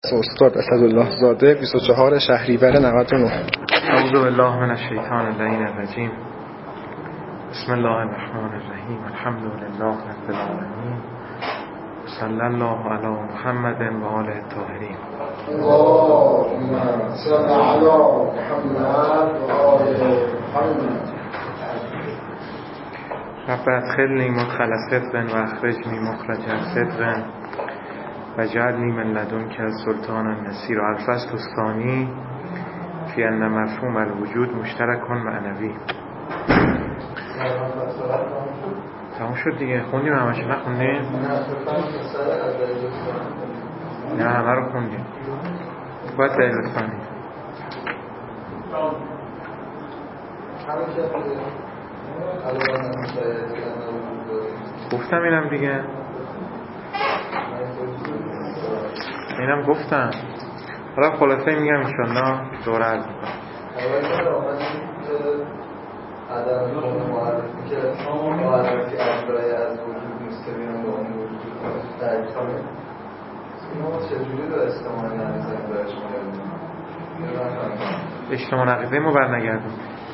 استاد اسدالله زاده 24 شهریور 99. اعوذ بالله من الشیطان اللعین الرجیم. بسم الله الرحمن الرحیم. الحمد لله رب العالمین. صلی الله علی محمد و آله الطاهرین. اللهم صل علی محمد و آل محمد. رب ادخلنی مدخل صدق و اخرجنی مخرج صدق و جعلنی من لدنک سلطانا نصیرا. الفصل الثانی فی ان مفهوم الوجود مشترک معنوی. تمام شد دیگه. خوندیم همش؟ نخوندیم؟ نه همه رو خوندیم. باید دلیل ثانی گفتم. اینم دیگه اینم گفتم. حالا خلاصه میگم انشالله دوره عرض میکنم. عدم معرفی که معرفی اجزای از وجود مستقیما با اون وجود تعریف کنه. اینو چجوری به اجتماع نقیضه برش می‌گردیم؟ اجتماع نقیضه ما برنگردیم.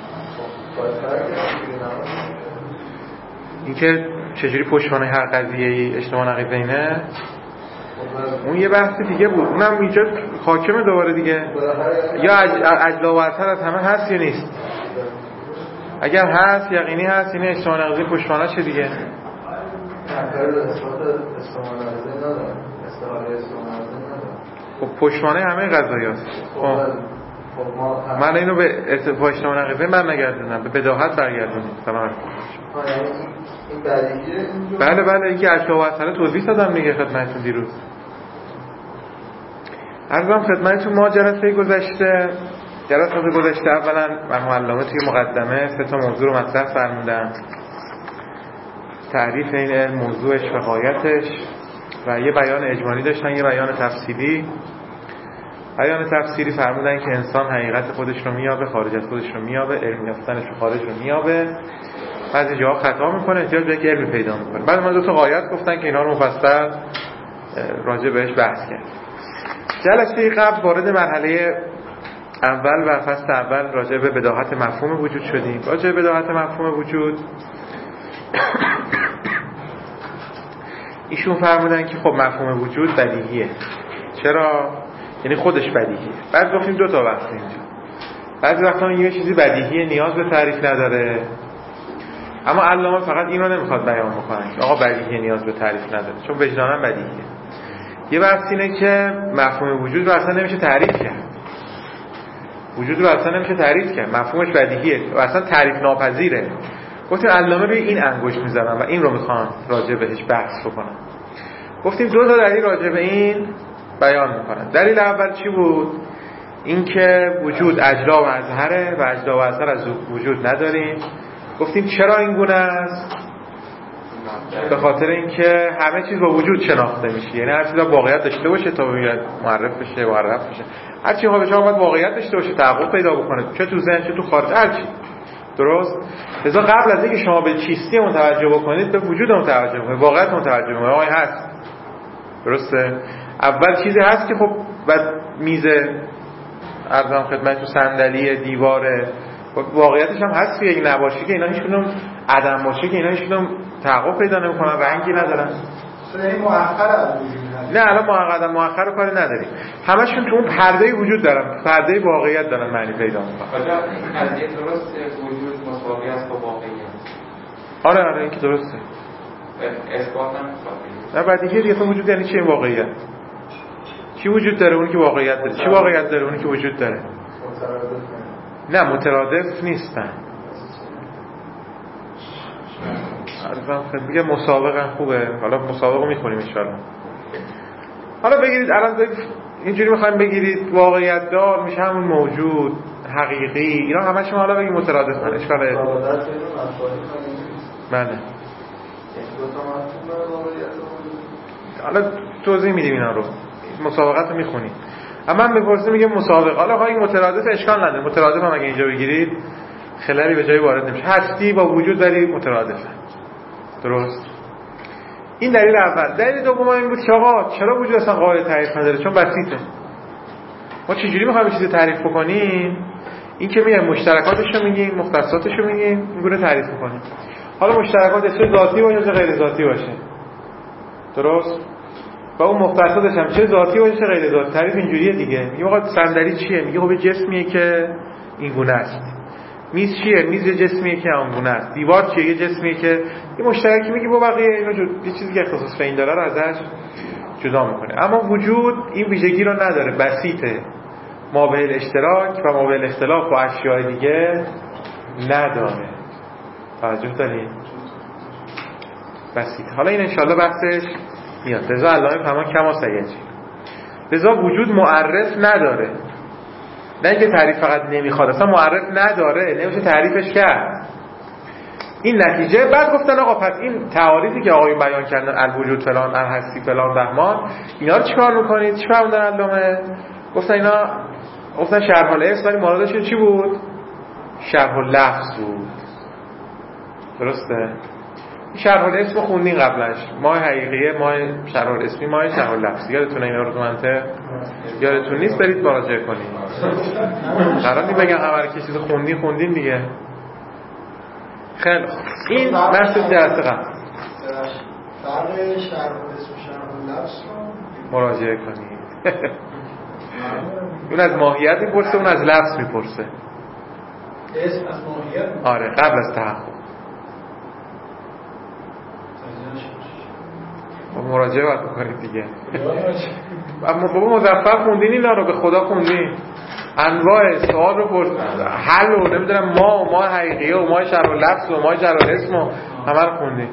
این که چجوری پشتوانه هر قضیه‌ای اجتماع نقیضه اینه، اون یه بحث دیگه بود. اونم اینجا حاکمه دوباره دیگه. یا اجلا و اثر از همه هست یا نیست؟ اگر هست یقینی هست، این اجتماع نقیضه پشتوانه چه دیگه؟ خب پشتوانه همه قضایی هست. من اینو به اجتماع نقیضه من نگردونم، به بداهت برگردونم. سلام علیکم. بله این که اجلا و اثر توضیح دادم دیگه خدمتتون دیروز. عرضم خدمتتون ما جلسه گذشته اولا مرحوم علامه توی مقدمه 3 تا موضوع رو مطرح فرمودن. تعریف این علم، موضوعش و غایتش، و یه بیان اجمالی داشتن، یه بیان تفصیلی. بیان تفصیلی فرمودن که انسان حقیقت خودش رو میابه، خارج از خودش رو میابه، علم یافتنش رو خارج رو میابه، بعضی جاها خطا میکنه، احتیاج به یک علم پیدا میکنه. بعد ما 2 تا غایت گفتن که اینا رو مفصل راجع بهش بحث کرد. جلسه قبل وارد مرحله اول و فصل اول راجع به بداهت مفهوم وجود شدیم. راجع به بداهت مفهوم وجود ایشون فرمودن که خب مفهوم وجود بدیهیه. چرا؟ یعنی خودش بدیهیه. بعد گفتیم 2 تا بحث اینجا. بعضی وقتا یه چیزی بدیهیه نیاز به تعریف نداره، اما علامه فقط اینو نمیخواد بیان بکنه که آقا بدیهیه نیاز به تعریف نداره، چون وجداناً بدیهیه. یه بحث اینه که مفهوم وجود رو اصلا نمیشه تعریف کرد. وجود رو اصلا نمیشه تعریف کرد، مفهومش بدیهیه و اصلا تعریف ناپذیره. گفتیم علامه به این انگشت میزنن و این رو میخوان راجع بهش بحث بکنن. گفتیم 2 تا دلیل راجع به این بیان میکنن. دلیل اول چی بود؟ این که وجود اجلا و اظهره و اجلا و اظهر از وجود نداریم. گفتیم چرا این گونه است؟ به خاطر اینکه همه چیز با وجود شناخته میشه، یعنی هر چیز واقعیت داشته باشه تا معرف بشه. هر چی باشه باید واقعیت داشته باشه، تحقق پیدا بکنه، چه تو ذهن چه تو خارج، هر چی. درست؟ لذا قبل از اینکه شما به چیستی متوجه بکنید، به وجود متوجه بکنید، واقعیت متوجه بکنید. آقای هست. درسته؟ اول چیزی هست که خب بعد میزه، عرضم خدمتتون، صندلی، دیواره، واقعیتش هم هست که یک نباشه که اینا هیچکدوم عدم باشه که اینا هیچکدوم تحقق پیدا نمی‌کنن، رنگی ندارن. این مؤخر از وجود نه الان مؤخر رو کاری نداریم. همشون تو اون پرده وجود دارن، پرده واقعیت دارن معنی پیدا می‌کنن. آجا این قضیه درسته، وجود مساوی است با واقعیت. آره این که درسته. اثبات نمی‌کنه. نه بعد دیگه تو وجود یعنی چی واقعیت؟ چی وجود داره اونی که واقعیت داره؟ چی واقعیت داره اونی که وجود داره؟ نه مترادف نیستن. عرضم خیلی میگه مسابقه خوبه. حالا مسابقه میکنیم ان شاء الله. حالا بگیرید الان اینجوری میخوایم بگیرید واقعیت دار میشه همون موجود حقیقی، اینا همش ما حالا بگیم مترادفن. اشکاله. بله. حالا توضیح میدیم اینا رو. مسابقت رو میخونیم. اما من بپرسیم میگه مسابقه. حالا های مترادف اشکال نداره. مترادف هم اگه اینجا بگیرید خلالی به جای وارد نمیشه. هستی با وجود داری مترادفه. درست؟ این دلیل اول. دلیل دوم این بود که آقا چرا وجود اصلا قابل تعریف نداره؟ چون بسیطه. ما چجوری میخوایم چیزی تعریف بکنیم؟ این که میایم مشترکاتش رو میگیم، مختصاتش رو میگیم، این گونه تعریف میکنیم. حالا مشترکات چه ذاتی باشه چه غیر ذاتی باشه، درست؟ و اون مختصاتش هم چه ذاتی باشه چه غیر ذاتی. تعریف اینجوریه دیگه. میگه آقا صندلی چیه؟ میگه خب جسمیه که این گونه است. میز چیه؟ میز یه جسمیه که اون گونه است. دیوار چیه؟ یه جسمیه که یه مشترکی میگه با بقیه اینا یه چیزی که اختصاص به این داره رو ازش جدا میکنه. اما وجود این ویژگی رو نداره، بسیطه، مابعد اشتراک و مابعد اختلاف با اشیاء دیگه نداره. توجه دارید؟ بسیط. حالا این انشالله بحثش میاد. لذا علامه فرمان کما سیجی، لذا وجود معرف نداره. نه اینکه تعریف فقط نمیخواد، اصلا معرف نداره، نمیشه تعریفش کرد. این نتیجه. بعد گفتن آقا پس این تعاریفی که آقایون بیان کردن، الوجود فلان، الهستی فلان بهمان، اینا رو چیکار میکنید؟ چی فرمودن علامه؟ گفتن اینا، گفتن شرح الاسم، ولی مرادش چی بود؟ شرح اللفظ بود. درسته؟ شرح الاسم خوندین قبلش، ماه حقیقیه، ماه شرح الاسمی، ماه شرح اللفظی. یادتونه اینا رو تو منطق؟ یادتون نیست؟ برید مراجعه کنید. قرار نی بگم همه که چیز خوندین دیگه. خیلی این بحث جلسه قبل. فرق شرح الاسم و شرح اللفظ رو مراجعه کنید. اون از ماهیت میپرسه، اون از لفظ میپرسه. اسم از ماهیت؟ آره، قبل از تحقق. مراجعه باید بکنید دیگه. اما بابا مظفر خوندین اینا رو، به خدا خوندین. انواع سوال رو پرس، حل و نمیدونم ما حقیقیه و ما شرح اللفظ و ما شرح الاسم و همه رو خوندین.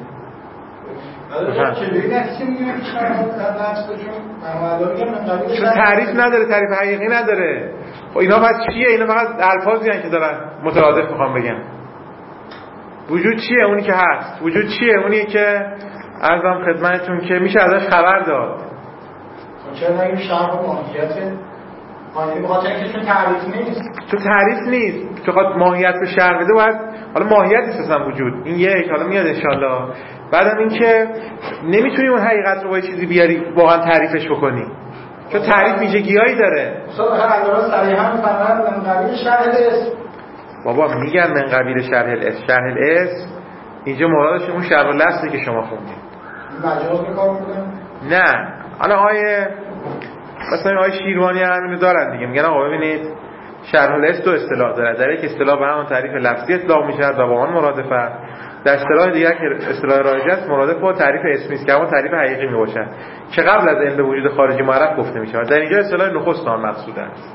چون تعریف نداره، تعریف حقیقی نداره. خب اینا پس چیه؟ اینا فقط الفاظی هستن که دارن مترادف میخوام بگم. وجود چیه؟ اونی که هست. وجود چیه؟ اونیه که عرضم خدمتتون که میشه ازش خبر داد. چرا نگیم شرح و ماهیت؟ ماهیت بخاطر اینکه چون تعریف نیست. چون تعریف نیست، چون ماهیت به شرح بده باید، حالا ماهیت نیست اصلا وجود. این یک حالا میاد انشالله. بعدم این که نمیتونی اون حقیقت رو با چیزی بیاری واقعا تعریفش بکنی، چون تعریف ویژگی‌هایی داره. مثلا علامه صریحا می‌فرمایند من قبیل شرح الاسم. بابا میگن من قبیل شرح الاسم. شرح الاسم اینجا مرادش اون شرح اللفظی که شما خوندید. مجاز به کار می‌کنن؟ نه، حالا مثلا آیه شیروانی هم اینو دارن دیگه، میگن آقا ببینید شرح الاسم دو اصطلاح داره. در یک اصطلاح به همون تعریف لفظی اطلاق میشه و با آن مرادفه. در اصطلاح دیگر که اصطلاح رایج است مرادف با تعریف اسمی است که همون تعریف حقیقی میباشد که قبل از علم به وجود خارجی معرف گفته میشه. در اینجا اصطلاح نخست آن مقصود است.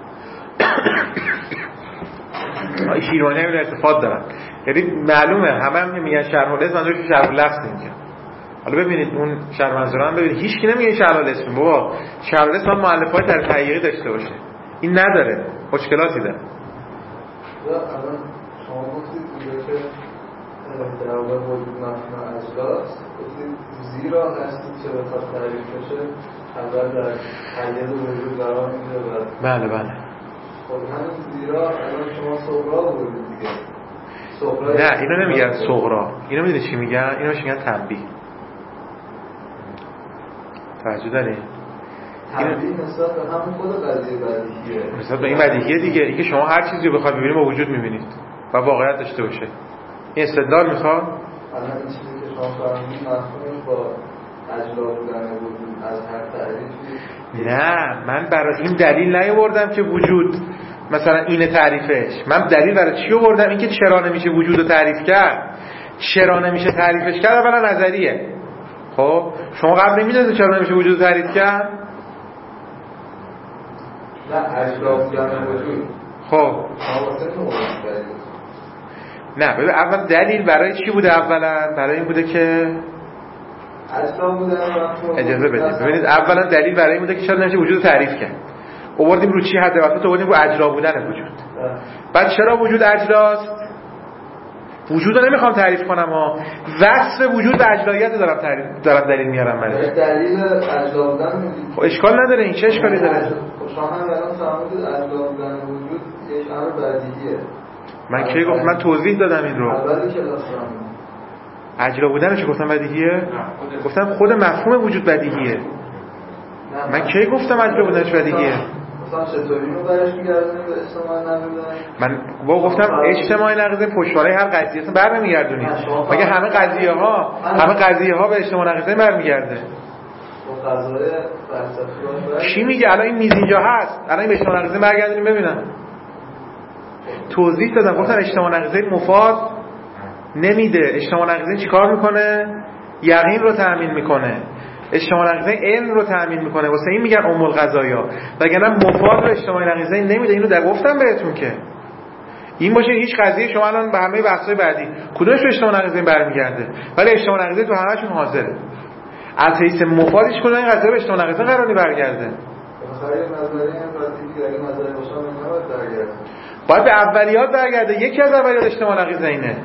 آیه شیروانی هم استفاده دارن، یعنی معلومه همه میگن شرح الاسم، منظورش شرح لفظ نمیگن. حالا ببینید اون شرح منظورا ببینید، هیچ کی نمیگه شرح الاسم. بابا شرح الاسم مؤلفه‌های تعریف حقیقی داشته باشه، این نداره، مشکلاتی داره. الان شما گفتید اینجا که در واقع وجود مفهوم اجلاس، گفتید زیرا هستی که بخواد تعریف بشه اول در حیز وجود قرار میگیره. بله. خب همین زیرا الان شما صغرا بودید دیگه. نه اینو نمیگن صغرا، اینو میدونی چی میگن؟ اینو میگن تنبیه. توجه دارین؟ تنبیه نسبت به همون خود قضیه بدیهیه، نسبت به این بدیهیه دیگه. اینکه شما هر چیزی رو بخواید ببینید با وجود میبینید و واقعیت داشته باشه. این استدلال میخواد. الان این چیزی که شما فرمودید مفهومش با اجلا بودن وجود از هر تعریفی. نه، من برای این دلیل نیاوردم که وجود مثلا اینه تعریفش. من دلیل برای چی آوردم؟ اینکه چرا نمیشه وجود رو تعریف کرد. چرا نمیشه تعریفش کرد اولا نظریه. خب شما قبل نمیدونید چرا نمیشه وجود رو تعریف کرد؟ نه اجلا بودن وجود. خب نه ببین، اول دلیل برای چی بوده؟ اولا برای این بوده که اجازه بدید. ببینید اولا دلیل برای این بوده که چرا نمیشه وجود رو تعریف کرد. آوردیم رو چی حد وسط؟ آوردیم رو اجلا بودن وجود. بعد چرا وجود اجلاست؟ وجود رو نمیخوام تعریف کنم ها، وصف وجود به اجلاییت دارم دلیل میارم. من دلیل اجلا بودن میدید. خب اشکال نداره، این چه اشکالی داره؟ شما هم الان فرمودید اجلا بودن وجود یک امر بدیهیه. من کی گفتم؟ من توضیح دادم این رو. اولی کلاس اجلا بودن چه گفتم بدیهیه؟ گفتم خود مفهوم وجود بدیهیه. من کی گفتم اجلا بودنش بدیهیه؟ دوستان چطوری رو برش میگردونیم به اجتماع نقیضین؟ من گفتم اجتماع نقیضین پشتوانه هر قضیه اصلا برنمیگردونیم. مگه همه قضیه ها به اجتماع نقیضین برمیگرده؟ با قضایای فلسفی کی میگه الان این میز اینجا هست، الان این به اجتماع نقیضین برگردونیم ببینم. توضیح دادم، گفتم اجتماع نقیضین مفاد نمیده. اجتماع نقیضین چیکار میکنه؟ یقین رو تأمین میکنه. اجتماع نقیضین علم رو تأمین میکنه. واسه این میگن ام القضایا. وگرنه مفاد رو اجتماع نقیضین نمیده. اینو در گفتم بهتون که این باشه هیچ قضیه شما الان به همه بحث‌های بعدی کدومش به اجتماع نقیضین برمیگرده، ولی اجتماع نقیضین تو همه‌شون حاضره. از حیث مفادش کدوم این قضیه به اجتماع نقیضین قرار برگرده؟ بخاطر نظریه این دیگه اگه نظریه باشه نمیاد برگرده. باید به اولیات برگرده. یکی از اولیات اجتماع نقیضینه.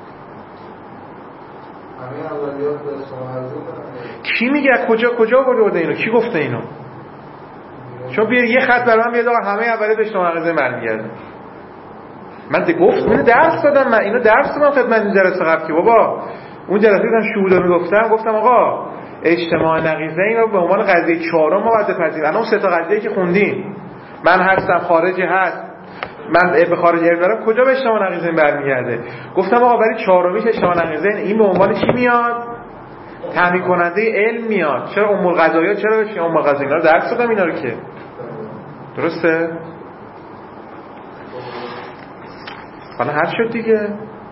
همه اولیات به اجتماع نقیضین. کی میگه کجا برده اینو؟ کی گفته اینو؟ شما بیا یه خط برام من بیاد آقا همه اولیات اجتماع نقیضین برمیگرده. من اینو درس دادم. من اینو درس دادم خدمت این جلسه قبل که بابا اون جلسه هم شهودا گفتم آقا اجتماع نقیضین رو به عنوان قضیه چهارم ما باید بپذیریم. الان اون سه تا قضیه که خوندیم، من هستم، خارجی هست، من به خارج علم دارم، کجا به اجتماع نقیضین برمیگرده؟ گفتم آقا ولی چهارمیش اجتماع نقیضین این به عنوان چی میاد؟ تامین کننده علم میاد. چرا ام القضایا؟ چرا بشه ام القضایا؟ اینا رو درس دادم اینا رو که. درسته؟ حالا حل شد دیگه.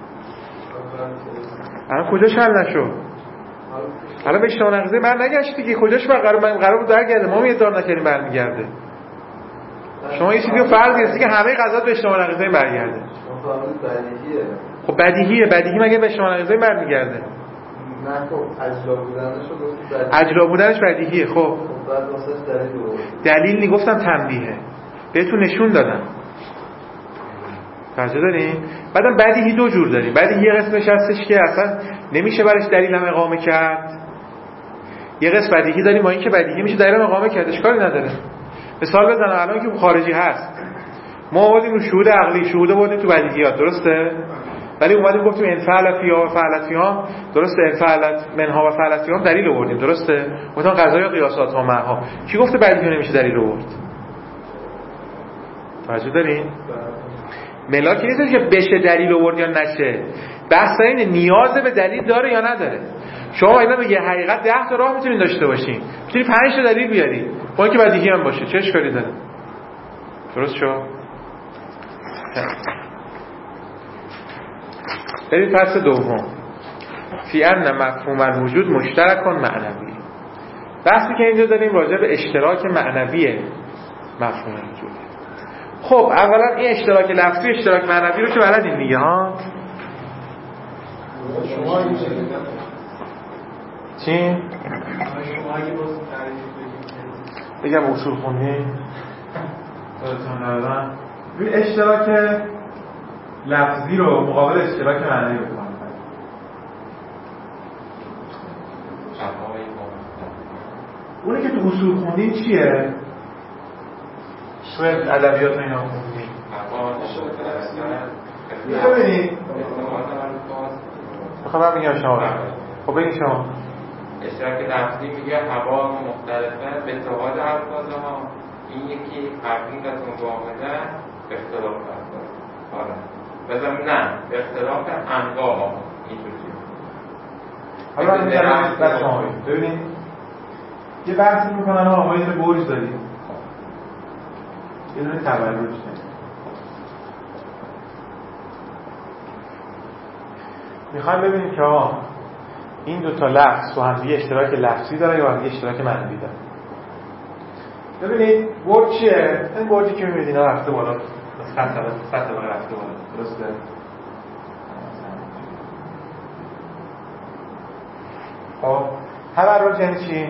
الان کجاش حل نشد؟ الان به اجتماع نقیضین بر نگشت دیگه. کجاش قرار بود برگرده؟ ما ادعا نکردیم برمیگرده. شما یه چیزی رو فرض کردید که همه قضاوت به اجتماع نقیضین برگرده. بدیهیه. خب بدیهی مگه به اجتماع نقیضین برمیگرده؟ نه خب اجلا بودنش رو گفتید. اجلا بودنش بدیهیه. خب بعد واسه دلیل نگفتم تنبیهه. بهتون نشون دادم. توجه دارین؟ بعدم بدیهی دو جور داریم. بدیهی یه قسمش هستش که اصلا نمیشه برش دلیل هم اقامه کرد. یه قسم بدیهی داریم با این که بدیهی میشه دلیل هم اقامه کرد، اشکالی نداره. مثال بزنم الان که خارجی هست، ما آوردیم رو شهود عقلی، شهود بردیم تو بدیهیات، درسته؟ ولی اومدیم گفتیم ان فعل فیها و فعلت فیها، درسته؟ ان فعلت منها و فعلت فیها دلیل آوردیم، درسته؟ گفتم قضایا قیاسات ها معها. کی گفته بدیهی نمیشه دلیل آورد؟ توجه دارین؟ ملاکی نیست که بشه دلیل آورد یا نشه. بحث اینه نیاز به دلیل داره یا نداره. شما اینا میگه حقیقت 10 تا راه میتونید داشته باشین، میتونید 5 تا دلیل بیاری، با اینکه بدیهی هم باشه، چه اشکالی داره؟ درست شد؟ بریم فصل دوم. فی ان مفهوم الوجود مشترک معنوی. بحثی که اینجا داریم راجع به اشتراک معنوی مفهوم الوجود. خب اولا این اشتراک لفظی اشتراک معنوی رو که بلدین دیگه ها. شما چی؟ بگم اصول خوندی؟ این اشتراک لفظی رو مقابل اشتراک معنوی رو کنم. اونی که تو اصول خوندین چیه؟ تو ادبیات اینا خوندین. ببینید خبر میگم شما. خب بگید شما. اشتراک لفظی میگه هوا مختلفه به اتحاد الفاظها، این یکی حقیقت واحده اختلاف الفاظ. آره. بزن نه اختلاف انواع اینجوریه. حالا میذارم بس شما ببینید یه بحثی میکنن آقا یه برج داریم، یه دونه تبرج داریم. میخوایم ببینیم که آقا این دو تا لفظ با هم دیگه اشتراک لفظی دارن یا با هم دیگه اشتراک معنوی دارن. ببینید برج چیه؟ این برجی که میبینید اینا رفته بالا، خط طبقه رفته بالا، درسته؟ خب تبرج یعنی چی؟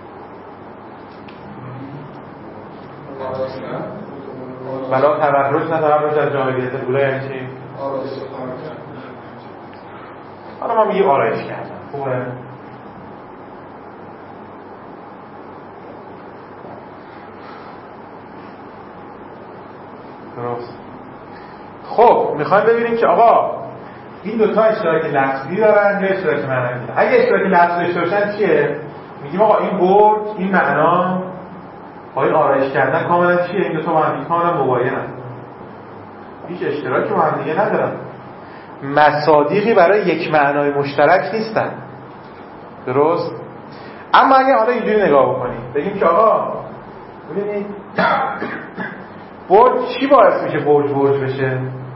بلا تبرج نه تبرج از جاهلیت بولا یعنی چی؟ حالا ما میگیم آرایش کردن. خوبه؟ درست. خب میخوایم ببینیم که آقا این دوتا اشتراک لفظی دارن یا اشتراک معنوی دارن. اگه اشتراک لفظی داشته باشن چیه؟ میگیم آقا این برج این معنا این آرایش کردن کاملا چیه؟ این دو تا با هم کاملا مباینن، هیچ اشتراکی با هم دیگه ندارن، مصادیقی برای یک معنای مشترک نیستن. درست؟ اما اگه حالا اینجوری نگاه بکنیم بگیم که آقا ببینید برج چی باعث میشه برج بشه؟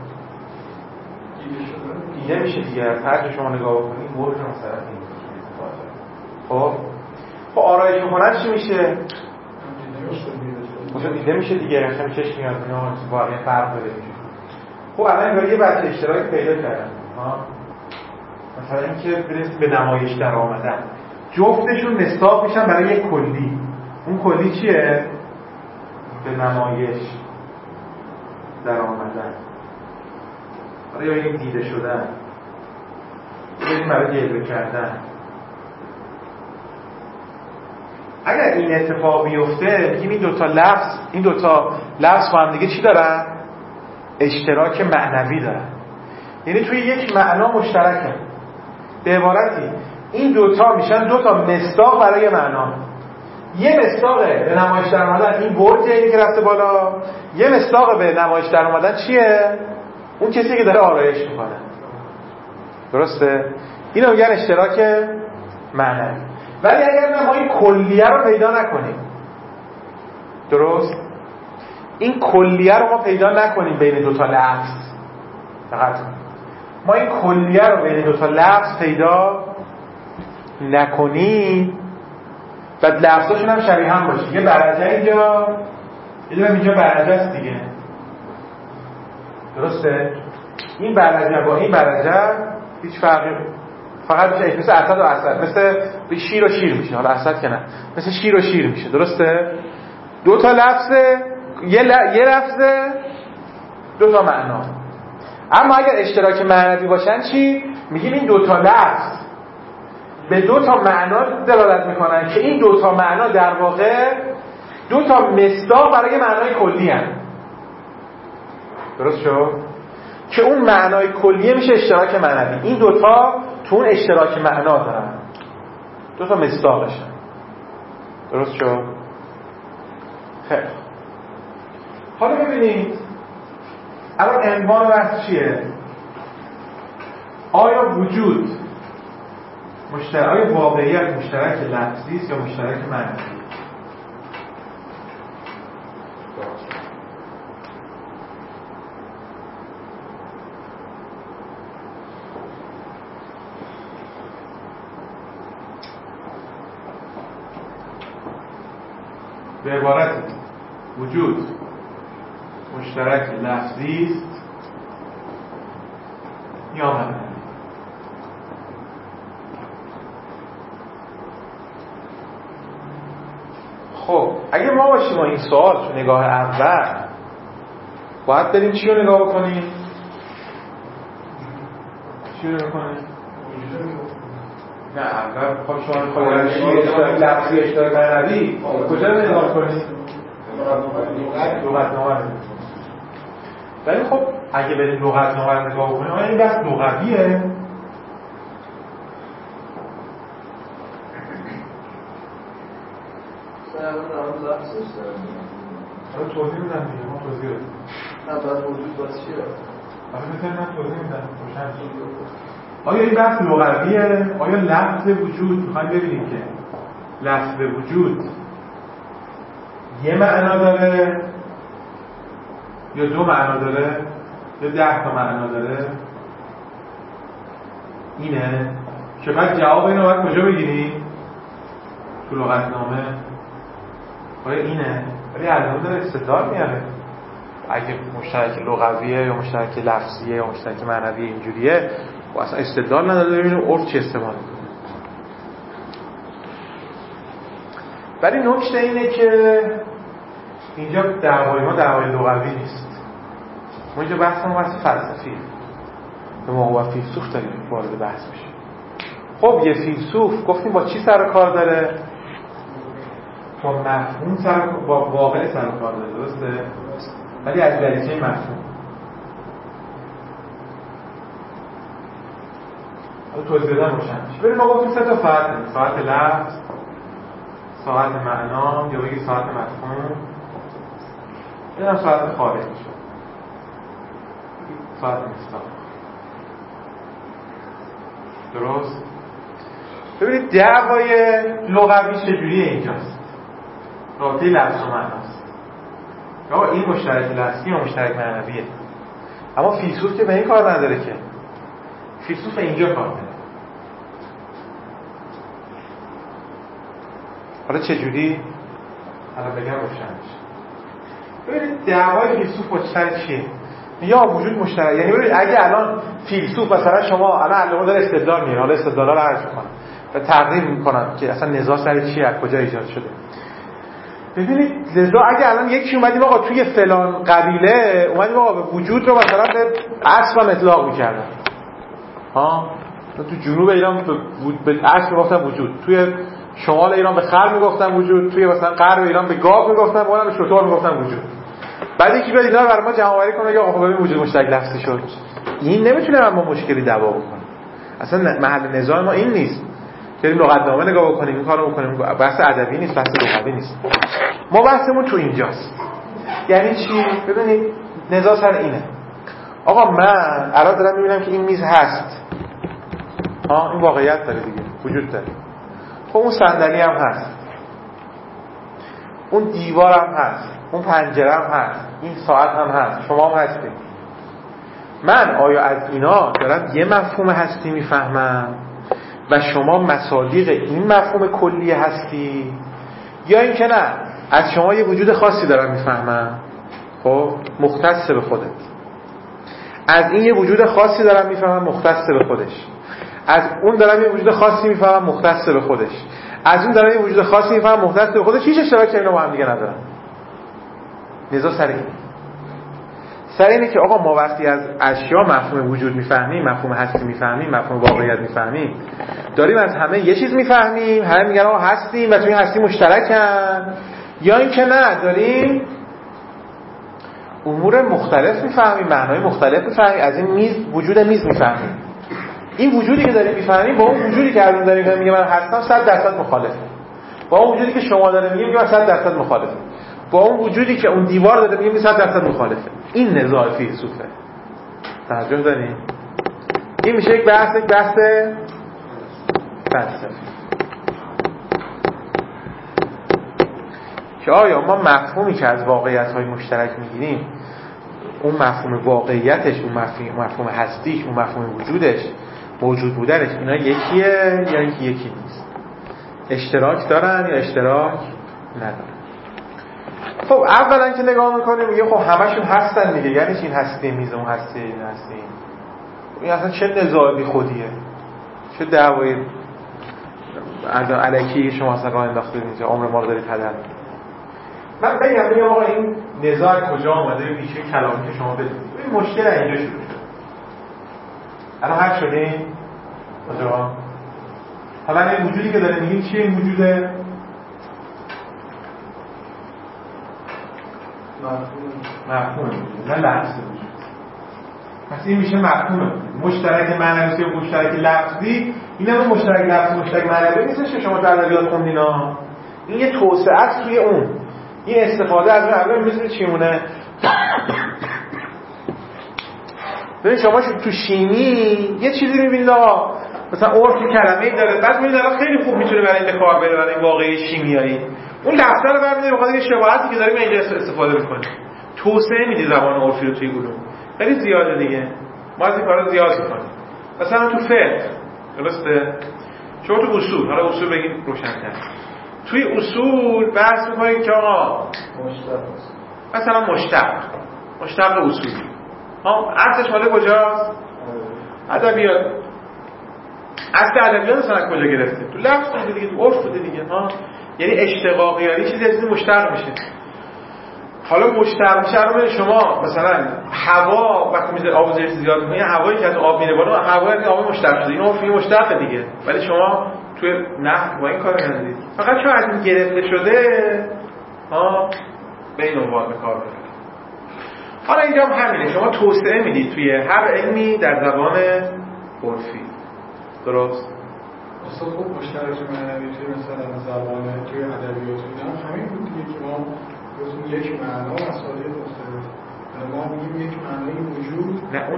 دیده میشه دیگه. هر شما نگاه بکنید برج مثلا این خب آرایش میکنن چی میشه؟ مثلا دیده میشه دیگه، مثلا چشم میاد اینا واقعا فرق داره. خب الان یه بچه اشتراک پیدا کردن مثلا اینکه برسیم به نمایش در آمدن، جفتشون مصداق میشن برای یک کلی. اون کلی چیه؟ به نمایش در آمدن، یا یک دیده شدن، یا برای جلوه کردن. اگر این اتفاق بیفته میگیم این دوتا لفظ با هم دیگه چی دارن؟ اشتراک معنوی دارن، یعنی توی یک معنا مشترکن. به عبارتی این دوتا میشن دوتا مصداق برای معنا. یه مصداقه به نمایش در اومدن این برجه اینی که رفته بالا، یه مصداق به نمایش در اومدن چیه؟ اون کسی که داره آرایش میکنه. درسته؟ اینو میگن اشتراک معنوی. ولی اگر ما این کلیه رو پیدا نکنیم، درست؟ این کلیه رو ما پیدا نکنیم بین دوتا لفظ، فقط ما این کلیه رو بین دوتا لفظ پیدا نکنیم و لفظاشون هم شبیه هم باشه. یه برجه اینجا، اینجا برجه است دیگه. درسته؟ این برجه با این برجه هیچ فرقی، فقط میشه مثل اسد و اسد، مثل شیر و شیر میشه. حالا اسد که نه، مثل شیر و شیر میشه. درسته؟ دو تا لفظه، یه لفظه، دو تا معنا. اما اگر اشتراک معنوی باشن چی؟ میگیم این دو تا لفظ به دو تا معنا دلالت میکنن که این دو تا معنا در واقع دو تا مصداق برای معنای کلی هستند. درست شد؟ که اون معنای کلیه میشه اشتراک معنوی. این دوتا تو اون اشتراک معنا دارن، دوتا مصداقشن. درست شد؟ خیلی حالا ببینید الان عنوان بحث چیه؟ آیا وجود آیا واقعیت مشترک لفظی است یا مشترک معنوی؟ به عبارت وجود مشترک لفظی است یا معنوی؟ خب اگه ما باشیم این سوال تو نگاه اول باید بریم چی رو نگاه بکنیم؟ چی رو نگاه کنیم؟ نه اول خب شما خواهی اشتراک لفظی اشتراک معنوی کجا رو نگاه کنیم؟ لغتنامه رو. ولی خب اگه بریم لغتنامه رو نگاه بکنیم آیا این بحث لغویه؟ حالا توضیح میدم دیگه، ما توضیح بدیم. نه باید وجود باید چیه؟ حالا بذاری من توضیح میدم. آیا این بحث لغویه؟ آیا لفظ وجود میخوایم ببینیم که لفظ وجود یه معنا داره یا دو معنا داره یا 10 تا معنا داره؟ اینه که بعد جواب اینو باید کجا بگیریم؟ تو لغتنامه. آیا اینه؟ ولی الان داره استدلال میاره. اگه مشترک لغویه یا مشترک لفظیه یا مشترک معنویه اینجوریه و اصلا استدلال نداره ببینیم عرف چی استعمال میکنه. ولی نکته اینه که اینجا دعوای ما دعوای لغوی نیست. ما اینجا بحثمون بحث فلسفیه. به ما و فیلسوف داریم وارد بحث میشه. خب یه فیلسوف گفتیم با چی سر کار داره؟ با مفهوم با واقع سر کار داره. درسته؟ ولی از دریچه مفهوم. حالا توضیح دادن روشن میشه. بریم ما گفتیم 3 تا فرق داریم. فرق لفظ، ساعت معنا یا بگید ساعت مفهوم، این هم ساعت خارج میشه، ساعت مصداق. درست؟ ببینید دعوای لغوی چجوریه اینجاست؟ رابطه لفظ و معناست. آقا این مشترک لفظی یا مشترک معنویه. اما فیلسوف که به این کار نداره که. فیلسوف اینجا کار نداره. حالا چجوری؟ حالا بگم روشن میشه. ببینید دعوای فیلسوف با سر چیه؟ یا وجود مشترک، یعنی ببینید اگه الان فیلسوف مثلا شما الان علامه داره استدلال میاره، حالا استدلالا رو عرض می‌کنم و تقریر می‌کنم که اصلا نزاع سر چیه، از کجا ایجاد شده. ببینید لذا اگه الان یکی اومدیم آقا توی فلان قبیله اومدیم آقا به وجود رو مثلا به اصل اطلاق می‌کردن. تو جنوب ایران به اصل میگفتن وجود، توی شمال ایران به خر میگفتن وجود، توی مثلا غرب ایران به گاو میگفتن، اونم به شتر میگفتن وجود. بعد یکی بیاد اینا رو برای ما جمع آوری کنه یا آقا ببین وجود مشترک لفظی شد. این نمیتونه ما مشکلی دعوا بکنه. اصلا محل نزاع ما این نیست. بریم لغتنامه نگاه بکنیم، این کارو بکنیم. بحث ادبی نیست، بحث لغوی نیست. ما بحثمون تو اینجاست. یعنی چی؟ ببینید نزاع سر اینه. آقا من الان دارم میبینم که این میز هست. این واقعیت داره دیگه، وجود داره. خب اون صندلی هم هست، اون دیوار هم هست، اون پنجره هم هست، این ساعت هم هست، شما هم هستید. من آیا از اینا دارم یه مفهوم هستی میفهمم و شما مصادیق این مفهوم کلی هستی، یا این که نه از شما یه وجود خاصی دارم میفهمم، خب مختص به خودت، از این یه وجود خاصی دارم میفهمم مختص به خودش، از اون دارم یه وجود خاصی میفهمم مختص به خودش، از اون دارم یه وجود خاصی میفهمم مختص به خودش، هیچ اشتراکی اینا با هم دیگه ندارن. نزاع سر اینه. سر اینه که آقا ما وقتی از اشیا مفهوم وجود میفهمیم، مفهوم هستی میفهمیم، مفهوم واقعیت میفهمیم، داریم از همه یه چیز میفهمیم، همه میگن آقا هستیم و توی هستی مشترکن، یا این که نه داریم امور مختلف میفهمیم، معنای مختلف میفهمیم، از این میز وجود میز میفهمیم. این وجودی که داریم میفهمیم با اون وجودی که الان داریم میگه من هستم 100% مخالفه. با اون وجودی که شما داره میگه من 100% مخالفه. با اون وجودی که اون دیوار داره میگه 100% مخالفه. این نزاع فیلسوفه. توجه دارین؟ این میشه یک بحث فلسفی. که آیا ما مفهومی که از واقعیت‌های مشترک میگیریم، اون مفهوم واقعیتش، اون مفهوم هستیش، اون مفهوم وجودش، موجود بودنش، اینا یکیه یا اینکه یکی نیست؟ اشتراک دارن یا اشتراک ندارن؟ خب اولا که نگاه میکنیم میگه خب همشون هستن دیگه، یعنی این هستی میز، اون هستی، این هستی، این اصلا چه نزاع بی خودیه، چه دعوای الکی شما اصلا راه انداختید اینجا، عمر ما رو دارید هدر. من بگم آقا این نزاع کجا اومده، بیچه کلامی که شما بدید. این مشکل اینجا شروع شد. الان حل شدیم کجا؟ حالا این وجودی که داره میگیم چیه؟ این وجوده مفهوم وجود، نه لفظ وجود. پس این میشه مفهوم مشترک معنوی و مشترک لفظی. این هم مشترک لفظی مشترک معنوی نیستش که شما در ادبیات خوندین ها. این یه توسعه است توی اون، این استفاده از اون. اول می‌بینید چی مونه. ببین شما تو شیمی یه چیزی می‌بینید آقا مثلا عرف کلمه‌ای داره، بعد می‌بینید الان خیلی خوب می‌تونه برای این کار بره، برای این واقعی شیمیایی. اون لفظا رو برمی‌داریم بخاطر یه شباهتی که داریم اینجا استفاده می‌کنیم. توسعه میدی زبان عرفی رو توی علوم. خیلی زیاده دیگه. ما از این کارا زیاد می‌کنیم. مثلا تو فقه درسته؟ شما تو اصول، حالا اصول بگیم روشن‌تر. توی اصول بحث می‌کنید که آقا مثلا مشتق اصولی. اصلش مال کجاست؟ ادبیات. اصل ادبیات مثلا کجا گرفته؟ تو لفظ بوده دیگه، تو عرف بوده دیگه. یعنی اشتقاقی، یعنی چیزی مشتق میشه. حالا مشتق میشه رو شما مثلا هوا وقتی میذاره آب زیر زیاد میکنه، هوایی که از آب میره بالا، هوایی که آب مشتق شده، اینو فی مشتق دیگه. ولی شما توی نحو با این کار ندید. فقط چون از این گرفته شده به این عنوان به کار ببرید. حالا اینجا هم همینه، شما توسعه میدید توی هر علمی در زبان عرفی. درست؟ اصلا خب مشترک معنوی توی مثلا زبان توی ادبیات اینا همین بود دیگه که ما گفتیم یک معنا مسائل مختلف. ما میگیم یک معنای وجود. نه اون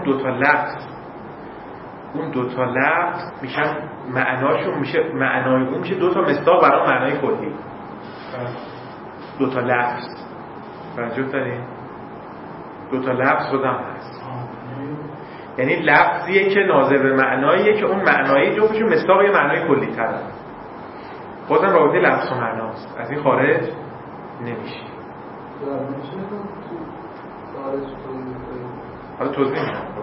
دو تا لفظ میشن معناشون میشه معنای اون میشه دو تا مصداق برای معنای کلی. دو تا لفظ توجه دارین؟ دو تا لفظ خودم هست. یعنی لفظیه که ناظر به معناییه که اون معنایی جفتشون مصداق یه معنای کلی تره. بازم رابطه لفظ و معناست. از این خارج نمیشه. حالا توضیح میدم.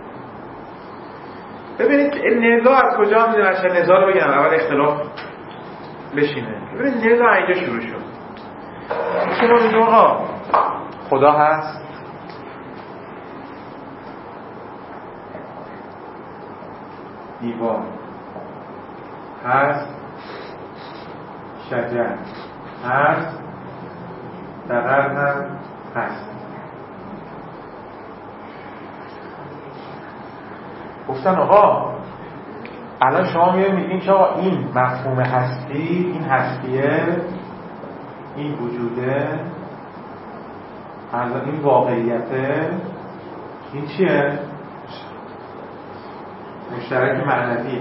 ببینید نزاع از کجا میدونم عشان نزاع رو بگم اول اختلاف بشینه. ببینید نزاع اینجا شروع شد. شما میگم آقا خدا هست، دیوار هست، شجر هست، بقر هم هست. گفتن آقا الان شما میگین که آقا این مفهوم هستی، این هستیه، این وجوده، این واقعیته، این چیه؟ مشترک معنویه.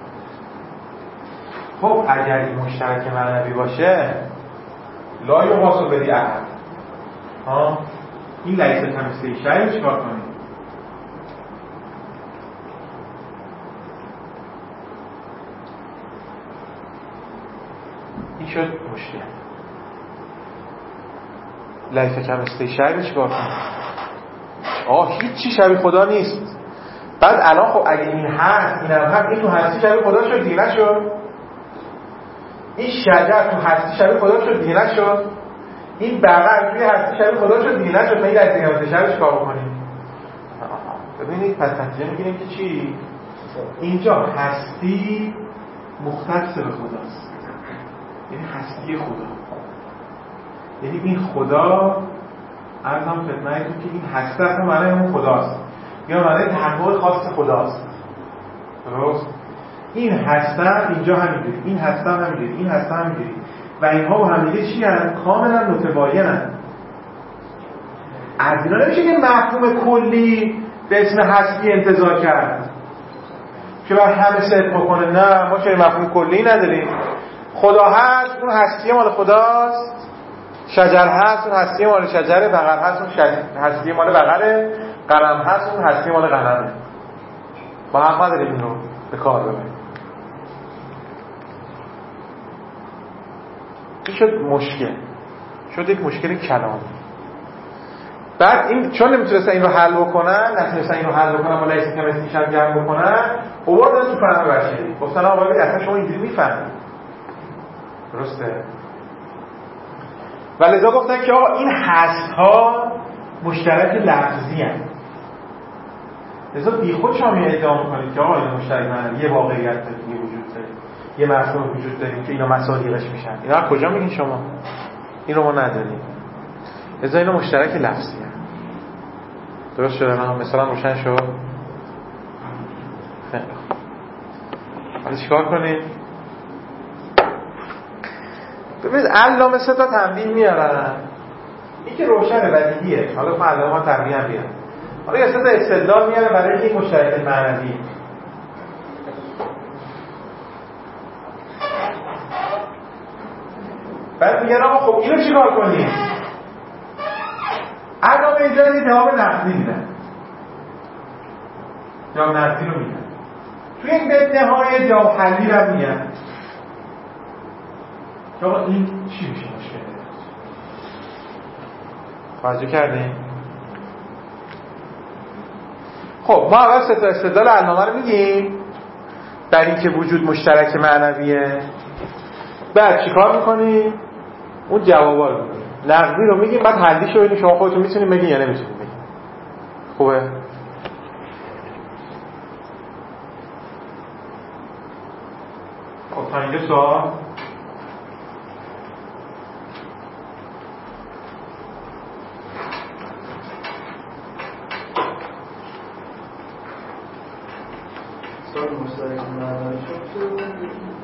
خب اگر این مشترک معنوی باشه لا یحاسب بدی احد، این لیس کمثله شیء چیکار کنیم؟ این شد مشکل. لیس کمثله شیء چیکار کنیم؟ هیچ چی شبیه خدا نیست. بعد الان خب اگه این هست، این هم هست، این تو هستی شبیه خدا شد دیگه نشد؟ این شجر تو هستی شبیه خدا شد دیگه نشد؟ این بقر توی هستی شبیه خدا شد دیگه نشد؟ این لیس کمثله شیء چیکار بکنیم؟ ببینید پس نتیجه میگیریم که چی؟ اینجا هستی مختص به خداست، یعنی هستی خدا، یعنی این خدا عرضم خدمتتون که این هستی اصلا معنی اون خداست یا معنی تحقق خاص خداست. درست؟ این هستن اینجا همینجوری، این هستن همینجوری، این هستن همینجوری و اینها با هم دیگه چی هستن؟ کاملا متباینن. از اینا نمیشه که مفهوم کلی به اسم هستی انتزاع کرد که بر همه صدق بکنه. نه، ما چه مفهوم کلی نداریم. خدا هست، اون هستی مال خداست. شجر هست، اون هستی مال شجره. بقر هست، اون هستی مال بقره. قلم هست، اون هستی مال قلمه. با حق نداریم این رو به کار ببریم. این شد مشکل، شد یک مشکل کلامی. بعد این چون نمیتونستن این رو حل بکنن، نتونستن این رو حل بکنن و لیس کمثله شیء جمع بکنن، آوردن تو فهم بشری. گفتن آقا ببین اصلا شما اینجوری میفهمید. درسته؟ و لذا گفتن که آقا این هست ها مشترک لفظی هست. لذا بی خود شما ادعا میکنید که آقا این مشترک معنوی یه واقعیت داره، یه وجود داره، یه مفهوم وجود داره که اینا مصادیقش میشن. اینا از کجا میگین شما؟ این رو ما نداریم. لذا اینا مشترک لفظی هست. درست شده؟ نه مثلا روشن شد. خیلی خوب. حالا چیکار کنیم؟ ببینید علامه سه تا تنبیه میارن. این که روشن بدیهیه. حالا خب علامه ها تنبیه هم بیارن. حالا یه سه تا استدلال میارن برای این مشترک معنوی. بعد میگن آقا خب اینو چیکار کنیم؟ علامه اینجا یه جواب نقدی میدن. جواب نقدی رو میدن. توی این بدنه‌های جواب حلی رو میگن. آقا این چی میشه مشکل؟ توجه کردیم؟ خب ما اول سه تا استدلال علامه رو میگیم در این که وجود مشترک معنویه. بعد چیکار میکنیم؟ اون جوابا رو میگیم. نقدی رو میگیم، بعد حلیش رو ببینیم شما خودتون میتونید بگین یا نمیتونید بگین. خوبه؟ خب تا اینجا سوال؟ مشترک معنوی شد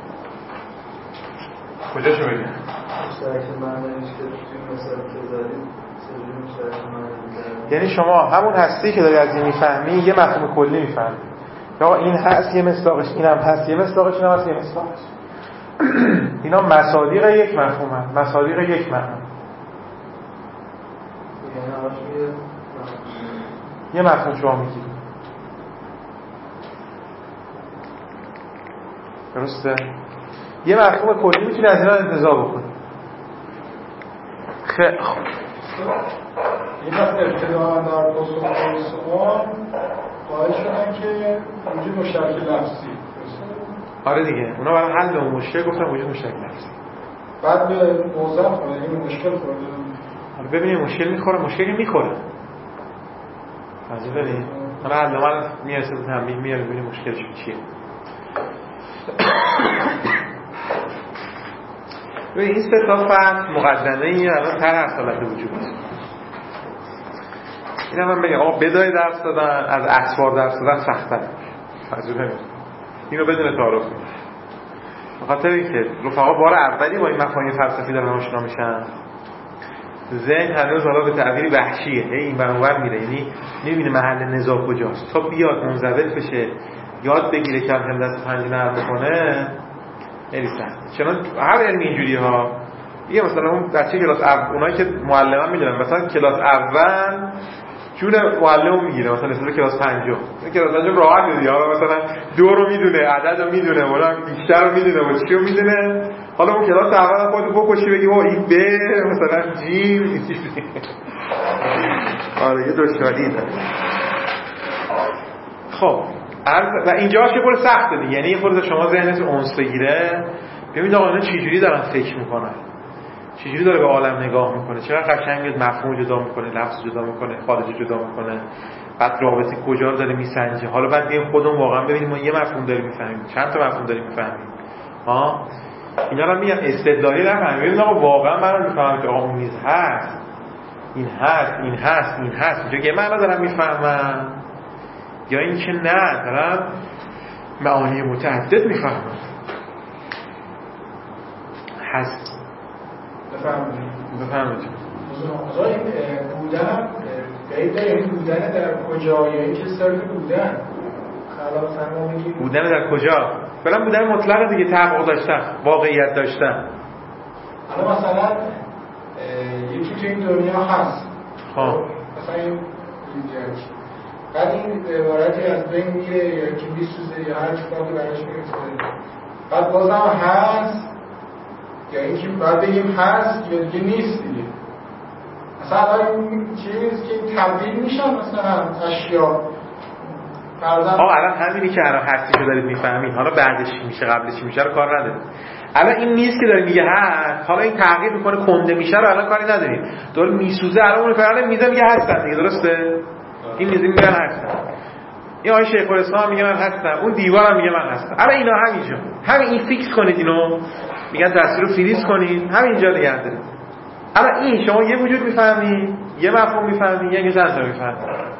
کجاشو بگم؟ مشترک معنیش که توی مثال که دارید چجوری مشترک معنی؟ یعنی شما همون هستی که داری از این میفهمی یه مفهوم کلی میفهمی. یا این هست یه مصداقش، اینم هست یه مصداقش، اینم هست یه مصداقش. اینا مصادیق یک مفهومن، مصادیق یک معنی. یه مفهوم شما میگیری. درسته؟ یه مفهوم کلی میتونی از اینا انتزاع بکنی. خیلی خوب. این پس ابتداء در پاسخ به سوال قائل شدن که وجود مشترک لفظی. آره دیگه، اونا برای حل اون مشکل گفتن وجود مشترک لفظی. بعد به موضوع خورده، این مشکل خورده. حالا ببینیم مشکل میخوره، مشکلی میخوره. واضحه داریم؟ حالا علامه میرسه به تنبیه میاره ببینیم مشکلش چیه. ببین این سه تا فصل مقدمه این الان تر اصالت وجود است. این هم بگم آقا بدای درس دادن از اسوار درس دادن سخت‌تره. واضحه نمیشه. اینو بدون تعارف میشه. به خاطر اینکه رفقا بار اولی با این مفاهیم فلسفی دارن آشنا میشن. ذهن هنوز حالا به تعبیری وحشیه، این برابر میره، یعنی نمی‌بینه محل نزاع کجاست. تا بیاد منضبط بشه، یاد بگیره کم کم دست پنجه نرم بکنه، خیلی سخته. چون هر علم اینجوریه ها. یه مثلا اون بچه کلاس اول، اونایی که معلمان میدونن مثلا کلاس اول جون معلم میگیره، مثلا مثل کلاس پنجم. کلاس پنجم راحت دیگه، حالا مثلا دو رو میدونه، عدد رو میدونه، ولی بیشتر رو میدونه و چی رو میدونه. حالا اون کلاس اول خودت بکشی بگی وا این ب مثلا جیم آره یه دشواری داره. خب و اینجاش یه خورده سخته دیگه، یعنی یه خورده شما ذهنتون اونس بگیره، ببینید آقا اینا چجوری دارن فکر میکنن، چجوری داره به عالم نگاه میکنه، چقدر قشنگ مفهوم جدا میکنه، لفظ جدا میکنه، خارجی جدا میکنه، بعد رابطه کجا رو داره میسنجه. حالا بعد بیایم خودمون واقعا ببینیم ما یه مفهوم داریم میفهمیم، چند تا مفهوم داریم میفهمیم. اینا رو میگم استدلالی نفهمیم. ببینید آقا واقعا من میفهمم که آقا اون میز هست، این هست، این هست، این هست، اینجا یه معنا دارم میفهمم، یا اینکه نه دارم معانی متعدد میفهمم. هست بفهمید موضوع این بودن بعید داره، این بودن در کجا یا این که صرف بودن خلاص هم میگیم بودن در کجا؟ فعلا بودن مطلق دیگه، تحقق داشتن، واقعیت داشتن. حالا مثلا یکی تو این دنیا هست، خب مثلا این بعد این عبارتی از بین میره یا که میسوزه یا هر چیزی براش میرسه، بعد بازم هست یا اینکه باید بگیم هست یا دیگه نیست دیگه. مثلا این چیز که تبدیل میشن مثلا اشیا الان همینی که الان هستیشو دارید میفهمید، حالا بعدش میشه قبلش میشه رو کار ندارید. الان این نیست که داره میگه هست، حالا این تغییر میکنه کنده میشه رو الان کاری ندارید. داره میسوزه الان اون فرآیند میزه میگه هستن دیگه، درسته؟ این میزه میگه هستن، این آقای شیخ الاسلام میگه من هستم، اون دیوارم میگه من هستم. الان اینا همینجا، همین این فیکس کنید، اینو میگن تصویر رو فریز کنید، همینجا نگه دارید. الان این شما یه وجود میفهمید، یه مفهوم میفهمید، یه چند تا میفهمید.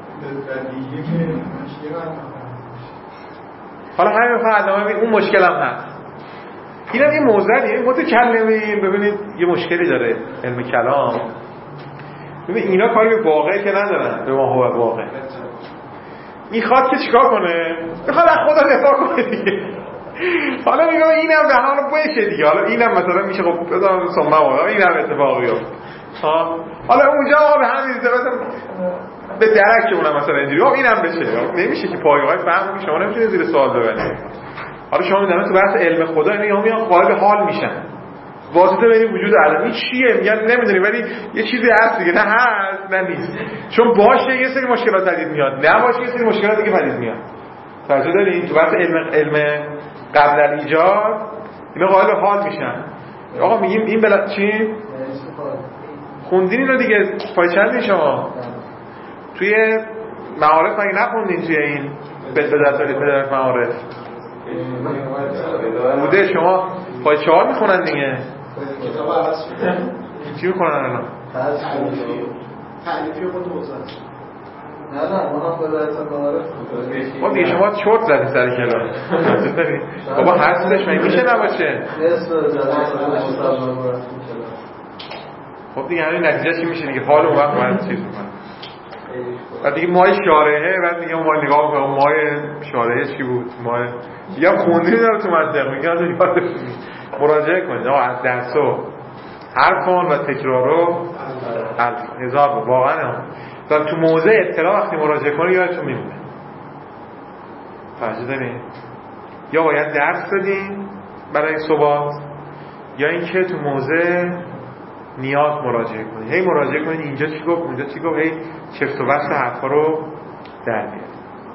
حالا همین بخواه علامه اون مشکل هم هست. این هم یه موضوعیه متکلمین. ببینید یه مشکلی داره علم کلام. ببین اینا کاری به واقع که ندارن، به ما هو واقع میخواد که چیکار کنه؟ میخواد از خدا دفاع کنه دیگه. حالا میگم اینم به حال باشه دیگه، حالا اینم مثلا میشه خب بذارم سمه واقعا اینم اتفاقی بیفته. حالا اونجا به همین مثلا به درک که اونم مثلا اینجوری اینم بشه، نمیشه که پایه‌های فهم شما نمیتونید زیر سوال ببرید. حالا شما میدونید تو بحث علم خدا اینا میان قائل حال میشن، واسطه بین وجود عالمی چیه میگن نمیدونیم، ولی یه چیزی هست دیگه، نه هست نه نیست، چون باشه یه سری مشکلات پدید میاد، نه باشه یه سری مشکلات دیگه پدید میاد. توجه دارین؟ تو بحث علم قبل الایجاد اینا قائل حال میشن. آقا میگیم این بلا چی خوندین اینو دیگه، پای چندی شما توی معارف مگه نخوندین؟ توی این بدرت معارف بوده، شما پای 4 میخونن دیگه. کتاب عوض شده. چی میخونن الان؟ تعلیفی خود حوزه است. نه ما هم بذارتون معارف خب دیگه شما چرت زدی سر کلاس بابا هستش میشه نباشه خب دیگه همین نتیجه چی میشه دیگه حال اون وقت باید چیز میکنه بعد دیگه ماه شارعه بعد دیگه ما نگاه میکنم ماه شارعه چی بود ماه یا خوندی داره تو منطق میگن مراجعه کنید از درسو هر کن و تکرارو هزار بود واقعا تو موضع اطلاع وقتی مراجعه کنی یادتون میمونه توجه دارین یا باید درس بدین برای ثبات یا اینکه تو موضع نیاز مراجعه کنید هی مراجعه کنید اینجا چی گفت اونجا چی گفت هی چفت و بست حرفا رو در بیارید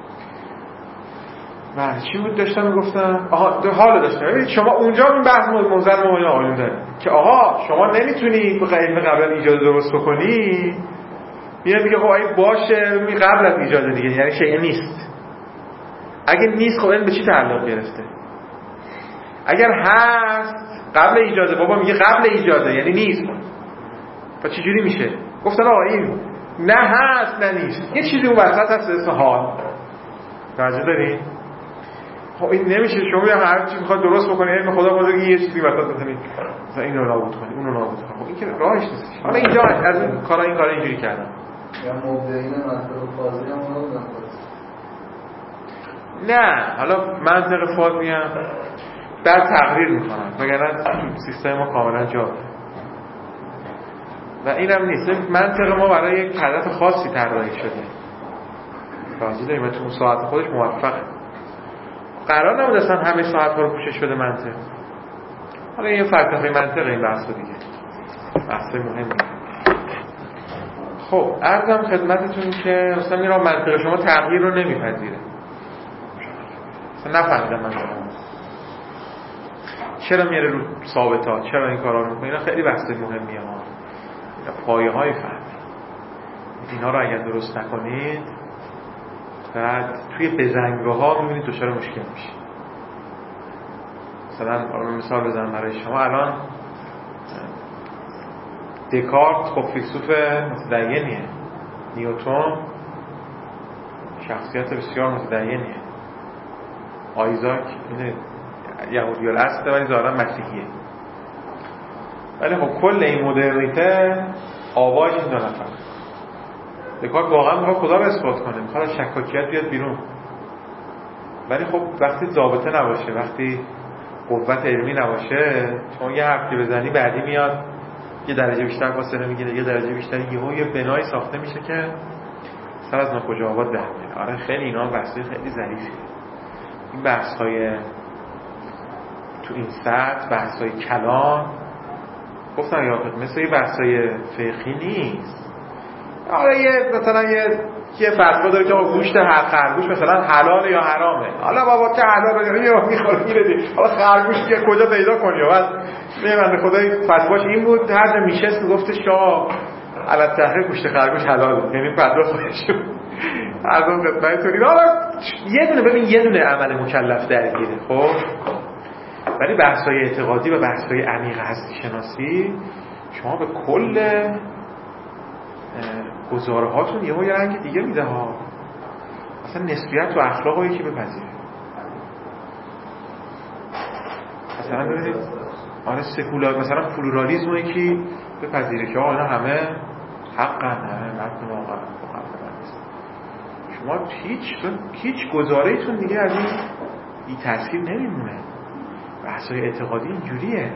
من چی بود داشتم میگفتم حالا داشتم ببینید شما اونجا این بحث موزه رو مولین آقایون دارید که آقا شما نمیتونی به علم قبل ایجاد درست بکنی میاد میگه خب اگه باشه قبل از ایجاد دیگه یعنی شیء نیست اگه نیست خب این به چی تعلق گرفته اگر هست قبل ایجاده بابا میگه قبل ایجاده یعنی نیست پس چه جوری میشه گفتن آقا این نه هست نه نیست یه چیزی اون وسط هست اسم حال توجه دارین خب این نمیشه شما هر چی میخواد درست بکنی علم خدا بزرگ یه چیزی وسط بزنید مثلا اینو نابود کنی اونو نابود کنی خب این که راهش نیست حالا اینجا از این کارا اینجوری کردم یا مبدعین منطق فاضلی هم اونو نه حالا منطق فاضلی هم بعد تقریر میکنن وگرنه تو سیستم ما کاملا جا و اینم نیست منطق ما برای یک هدف خاصی طراحی شده راضی داریم و تو اون ساعت خودش موفقه قرار نبود اصلا همه ساعت ها رو پوشش بده منطق حالا این فلسفه منطق این بحث دیگه بحث مهمه خب عرضم خدمتتون که مثلا میرم منطق شما تغییر رو نمیپذیره مثلا نفهمیدم منطق چرا میره رو ثابت ها چرا این کارا رو میکنه اینا خیلی بحث مهمیه ها پایه های فهمی اینا رو اگر درست نکنید بعد توی بزنگاه ها میبینید دچار مشکل میشه مثلا مثال بزنم برای شما الان دکارت خب فیلسوف متدینیه نیوتن شخصیت بسیار متدینیه آیزاک اینه یهودی الاصل ولی ظاهرا مسیحیه ولی خب کل این مدرنیته آواش این دو نفر دکارت واقعا میخواد خدا رو اثبات کنه میخواد از شکاکیت بیاد بیرون ولی خب وقتی ضابطه نباشه وقتی قوت علمی نباشه چون یه حرف که بزنی بعدی میاد یه درجه بیشتر فاصله میگیره یه درجه بیشتر یه بنای ساخته میشه که سر از ناکجا آباد در میاره آره خیلی اینا بحثای خیلی ظریفیه این بحث‌های تو این سطح بحث‌های کلام گفتم یا مثل یه بحث‌های فقهی نیست آره یه مثلا یه فتوا داره که گوشت هر خرگوش مثلا حلال یا حرامه حالا بابا که حلال رو یه میخوره میره حالا خرگوش که کجا پیدا کنی بعد من خدای فتواش این بود هر جا میشست میگفت شاه علت تحریم گوشت خرگوش حلاله یعنی فتوا خودش ارزم خدمتتون حالا یه دونه ببین یه دونه عمل مکلف درگیره خب ولی بحث‌های اعتقادی و بحث‌های عمیق هستی شناسی شما به کل گزاره هاتون یه رنگ دیگه میده ها مثلا نسبیت و اخلاق رو یکی بپذیره مثلا ببینید آره سکولار مثلا پلورالیسم رو یکی بپذیره که آقا همه حقا همه متن واقعا شما هیچ گزاره‌ایتون دیگه از این بی تاثیر نمیمونه بحث‌های اعتقادی اینجوریه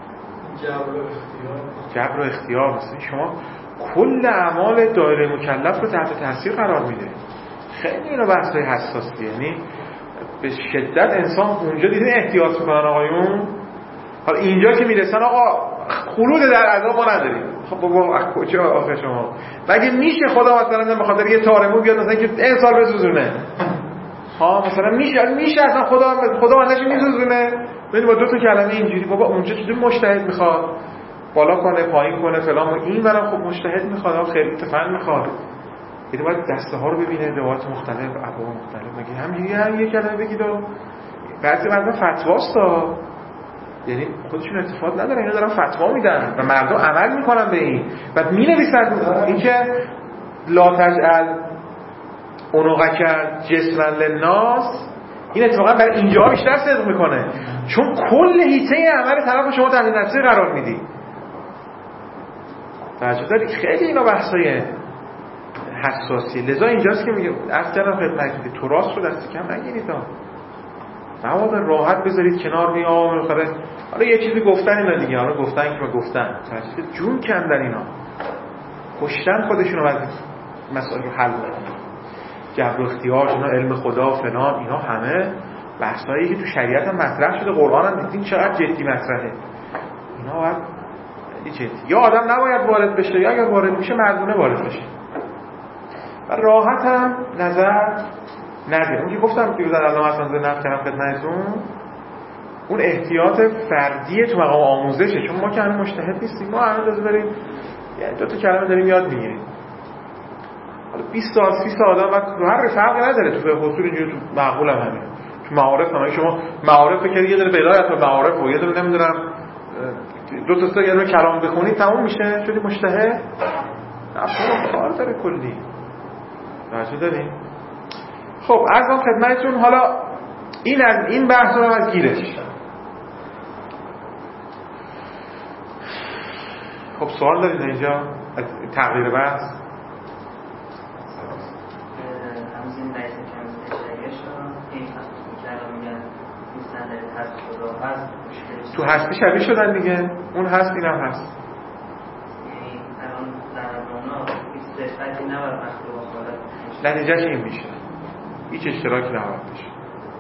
جبر و اختیار مثلا شما کل اعمال دایره مکلف رو تحت تاثیر قرار میده خیلی اینا بحث‌های حساسیه یعنی به شدت انسان اونجا دیدین احتیاط میکنن آقایون حالا اینجا که میرسن آقا خلود در عذاب ما نداریم خب بابا کجا آخه شما مگه میشه خدا مثلا به خاطر یه تارمو بیاد مثلا که این سال بسوزونه ها مثلا میشه اصلا خدا منش میسوزونه ببین با دو تا کلمه اینجوری بابا اونجا چطور مجتهد میخواد بالا کنه پایین کنه فلان و این برام خب مجتهد میخواد خیلی فن میخواد یعنی باید دسته ها رو ببینه روایت مختلف ابواب مختلف مگه همینجوری هم یه کلمه بگید و بعضی وقتا فتواستا یعنی خودشون اتفاق ندارن اینا دارن فتوا میدن و مردم عمل میکنن به این بعد مینویسن این که لا تجعل اونوقع کرد جسما للناس، این اتفاقا برای اینجا بیشتر صدق میکنه، چون کل حیطه عمل طرف شما تحت نفسی قرار میدی. توجه داری؟ خیلی اینا بحثای حساسی. لذا اینجاست که میگه از کردم خدمت که تو راست رو دست کم نگیرید ها، مواضع راحت بذارید کنار میام بخره. حالا یه چیزی گفتن اینا دیگه، حالا گفتن که گفتن جون کندن اینا، کشتن خودشونو از مسائل رو حل کنن. جبر اختیار، اینا علم خدا فلان، اینا همه بحثایی که تو شریعت هم مطرح شده، قرآن هم دیدین چقدر جدی مطرحه. اینا باید جدی، یا آدم نباید وارد بشه، یا اگر وارد میشه مردونه وارد بشه و راحت هم نظر نده. اون که گفتم که بودن علامه حسن زاده نقل کردم خدمتتون، اون احتیاط فردیه تو مقام آموزشه، چون ما که همه مجتهد نیستیم، ما همه لازم بریم یعنی 2 تا کلمه داریم یاد میگیریم. حالا 20 سال 30 سال آدم وقت هر فرقی نداره تو فقه اصول اینجوری، تو معقول هم همین، تو معارف هم شما معارف فکر یه دونه بدایت و معارف و یه دونه نمیدونم 2 تا 3 کلمه کلام بخونید تموم میشه شدی مجتهد. نه کار داره کلی. راجع داریم. خب عرضم خدمتتون حالا این از این بحث رو از گیرش. خب سوال دارید اینجا از تغییر بحث؟ همزین رئیس کمیته شریعه شد این تصمیم کردم میگن این صندلی هست خدا هست تو هستی شبیه شدن دیگه، اون هست اینم هست. یعنی الان در اونا هیچ صفتی نباید مخلوق خالق نتیجهش این میشه هیچ اشتراکی نباید بشه.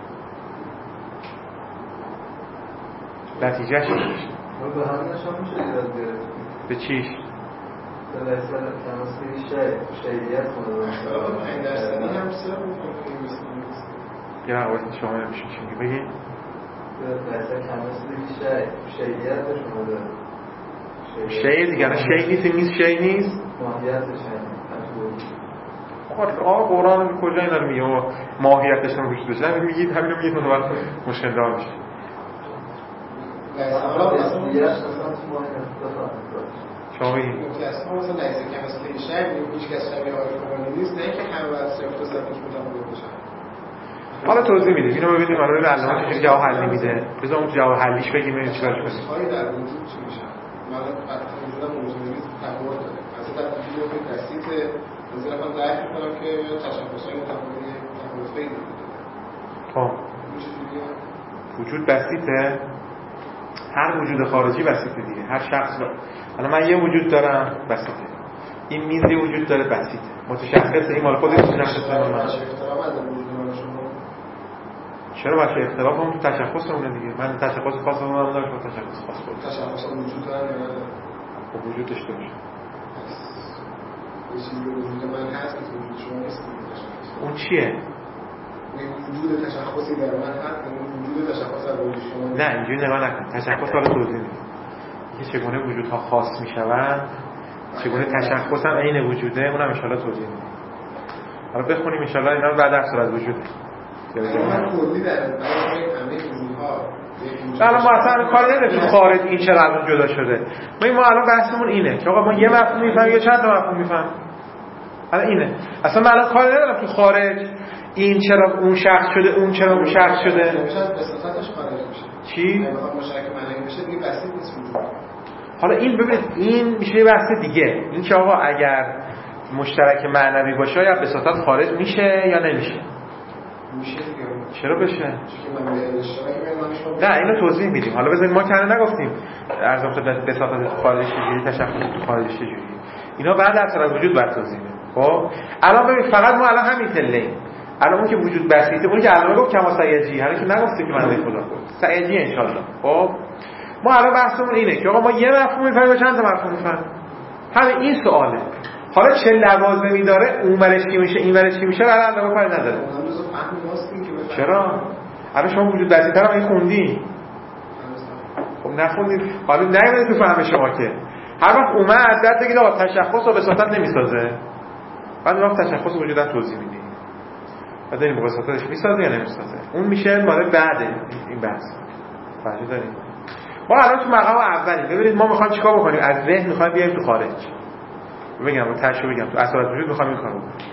نتیجهش این میشه. به همینش هم میشه ایراد گرفت. به چیش؟ به مثلا کمستی شیعیت مدرسه هم سر یه رقابت شما نمیشه چی میگه بگید؟ مثلا کمستی شیعیت شما شیعه دیگه، شیع نیست، این نیست شیع نیست ماهیتش آقا قرآن کجا اینا رو میگه ماهیتش رو وجود داشته، همین میگید همین رو میگید متوقع مشکل دار میشه. شما بگید مثلا نایسه که مثل شهر هیچ کس شبیه آقای نیست، نه اینکه همه باید صرف تا صرفش مطابق بشن. حالا توضیح میدیم اینو ببینیم حالا به علامه چجوری جواب حلی میده. بذار اون جواب حلیش بگیم ببینیم چیکار کنیم. خواهی در وجود چی میشن؟ مثلا وقتی وجودم موجودی تفاوت داره. مثلا در وجود که بسیط مثلا من درک می‌کنم که تشخص‌های متفاوتی تفاوت‌هایی وجود داره. خب وجود بسیطه، هر وجود خارجی بسیطه دیگه، هر شخص حالا من یه وجود دارم بسیطه، این میزی وجود داره بسیطه، متشخصه، این مال خودش متشخصه. من چرا باشه اختلاف هم تو تشخصمونه دیگه، من تشخص خاص هم دارم با تشخص خاص خودم. تشخص وجود داره یا نداره؟ خب وجود داشته باشه. یه چیزی وجود من هست که وجود شما نیست. اون چیه؟ وجود تشخصی در من هست، وجود تشخص در وجود شما نه اینجوری نگاه نکن. تشخص حالا توضیح میدم که چگونه وجودها خاص میشوند، چگونه تشخص هم عین وجوده، اونم ان شاءالله توضیح میدم. حالا بخونیم ان شاءالله اینا رو بعد درس از وجود. من کلی در همه وجودها الان ما اصلا کار نداریم تو خارج این چقدر جدا شده. ما الان بحثمون اینه که آقا ما یه مفهوم میفهمیم یا چند تا مفهوم میفهمیم. الان اینه. اصلا من الان کار ندارم تو خارج این چرا اون شخص شده، اون چرا اون شخص شده. شاید بساطتش خارج میشه. چی؟ اگه بخواد مشترک معنوی بشه دیگه بسیط نیست وجود. حالا این ببینید این میشه بحث دیگه. این که آقا اگر مشترک معنوی باشه یا بساطت خارج میشه یا نمیشه؟ میشه دیگه. چرا بشه؟ چون من به اشتراک میگم. نه اینو توضیح میدیم. حالا بذارید ما کنه نگفتیم ارزم خدمت بساطت خارج چجوری، تشخص خارج چجوری. اینا بعد از وجود بعد توضیح میدیم. خب الان ببین فقط ما الان همین تله الان اون که وجود بسیطه، اون که علامه گفت کما سیجی، هر کی نگفته که من خدا گفت سیجی ان شاء الله. خب ما الان بحثمون اینه که آقا ما یه مفهوم میفهمیم و چند تا مفهوم میفهمیم. همین این سواله. حالا چه لوازمی داره، اون ورش چی میشه این ورش چی میشه الان علاوه کاری نداره. چرا؟ الان شما وجود بسیطه رو این خوندی؟ خب نخوندید. حالا نمیاد تو فهم شما که هر وقت اومد داد بگید آقا تشخص و بساطت نمیسازه. بعد وقت تشخص وجودن توضیح میدیم. بعد این بساطتش میسازه یا نمیسازه. اون میشه مال بعد این بحث. فهمیده دارید؟ ما الان تو مقام اولی ببینید ما میخوایم چیکار بکنیم، از ذهن میخوایم بیایم تو خارج. بگم تاشو بگم تو اصالت وجود میخوایم این کارو بکنیم.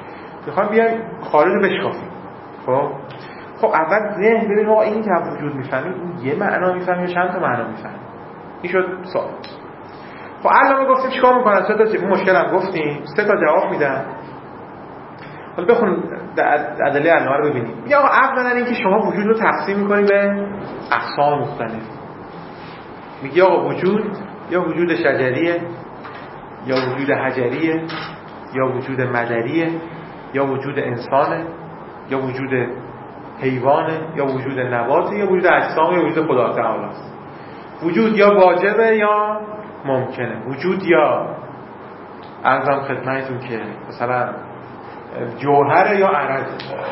میخوام بیایم خارج رو بشکافیم. خب اول ذهن ببین آقا این که وجود میفهمیم این یه معنا میفهمیم یا چند تا معنا میفهمیم. این شد سوال. خب الان ما گفتیم چیکار میکنن؟ سه تا این مشکل هم گفتیم، سه تا جواب میدن. حالا بخون ادله علمه رو ببینیم. میگه آقا اولا این که شما وجود رو تقسیم میکنید به اقسام مختلف. میگه آقا وجود یا وجود شجریه یا وجود حجریه یا وجود مدریه یا وجود انسانه یا وجود حیوانه یا وجود نباته یا وجود اجسام یا وجود خدا تعالی است. وجود یا واجبه یا ممکنه. وجود یا عرضم خدمتتون که مثلا جوهره یا عرض.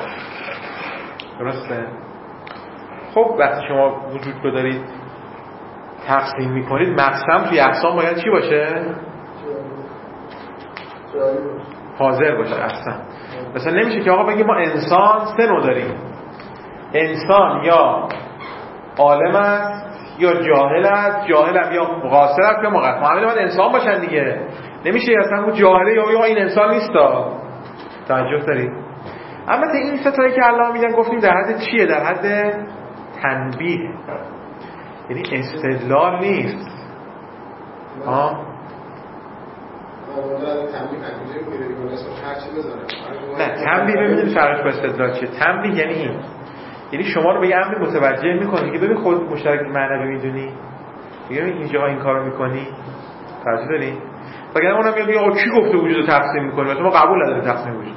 درسته؟ خب وقتی شما وجود رو دارید تقسیم میکنید مقسم توی اقسام باید چی باشه؟ حاضر باشه. اصلا مثلا نمیشه که آقا بگیم ما انسان سه نوع داریم، انسان یا عالم است یا جاهل است، جاهل هم یا قاصر است یا مقصر. همه باید انسان باشن دیگه. نمیشه اصلا اون جاهله یا این انسان نیستا. توجه دارید؟ البته این ستایی که الله میگن گفتیم در حد چیه؟ در حد تنبیه، یعنی استدلال نیست. نه تنبیه ببینید فرقش با استدلال چیه. تنبیه یعنی این، یعنی شما رو به یه امری متوجه میکنه که ببین خود مشترک معنوی میدونی، میگه اینجا این کارو میکنی، توجه داری؟ وگرنه اونم میگه آقا کی گفته وجود رو تقسیم میکنی؟ مثلا ما قبول نداریم تقسیم وجود.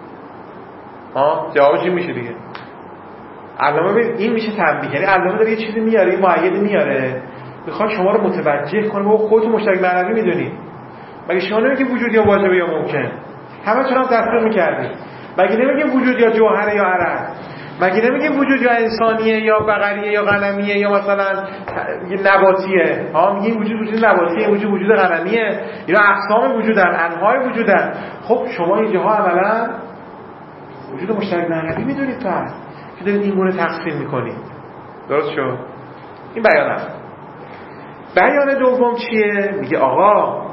جوابش این میشه دیگه. علامه ببین این میشه تنبیه، یعنی علامه داره یه چیزی میاره، یه معید میاره، میخواد شما رو متوجه کنه بابا خودتون مشترک معنوی میدونی. مگه شما نمیگید وجود یا واجبه یا ممکن؟ همه چون هم تصدیق میکردید. مگه نمیگید وجود یا جوهره یا عرض؟ مگه نمیگیم وجود یا انسانیه یا بقریه یا غنمیه یا مثلا نباتیه؟ میگیم وجود نباتیه، وجود غنمیه، اینا اقسام وجودن، انواع وجودن. خب شما اینجاها عملا وجود مشترک معنوی میدونید پس که دارید این گونه تقسیم میکنید. درست شد؟ این بیان است. بیان دوم چیه؟ میگه آقا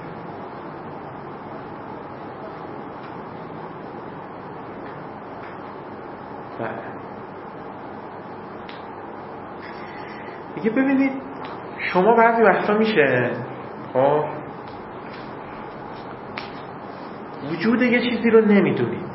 میگه ببینید شما بعضی وقتا میشه خب وجود یه چیزی رو نمیدونید.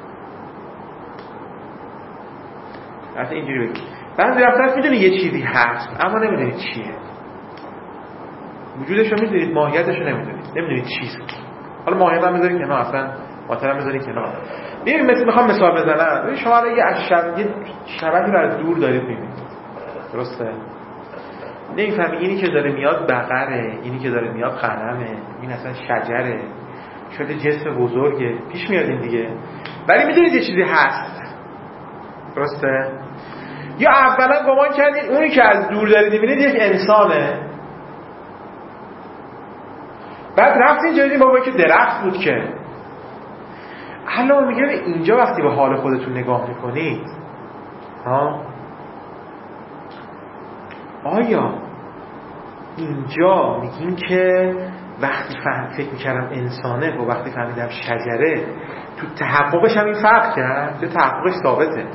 حتی اینجوری بگید بعضی وقتا میدونید یه چیزی هست اما نمیدونید چیه. وجودش رو میدونید، ماهیتش رو نمیدونید چیست. حالا ماهیت هم میذارید کنار، اصلا باطل هم میذارید کنار. ببین میخوام مثال بزنم. شما الان یه شبکی رو از دور دارید میبینید، درسته؟ نمیفهمی اینی که داره میاد بقره، اینی که داره میاد غنمه، این اصلا شجره، شده جسم بزرگه، پیش میاد این دیگه. ولی میدونید یه چیزی هست، درسته؟ یا اولا گمان کردید اونی که از دور دارید میبینید یک انسانه، بعد رفتین جدیدین بابا که درخت بود که. حالا میگه اینجا وقتی به حال خودتون نگاه میکنید آیا اینجا میگیم که وقتی فکر میکردم انسانه و وقتی فهمیدم شجره، تو تحققش هم این فرق کرد؟ تو تحققش ثابته.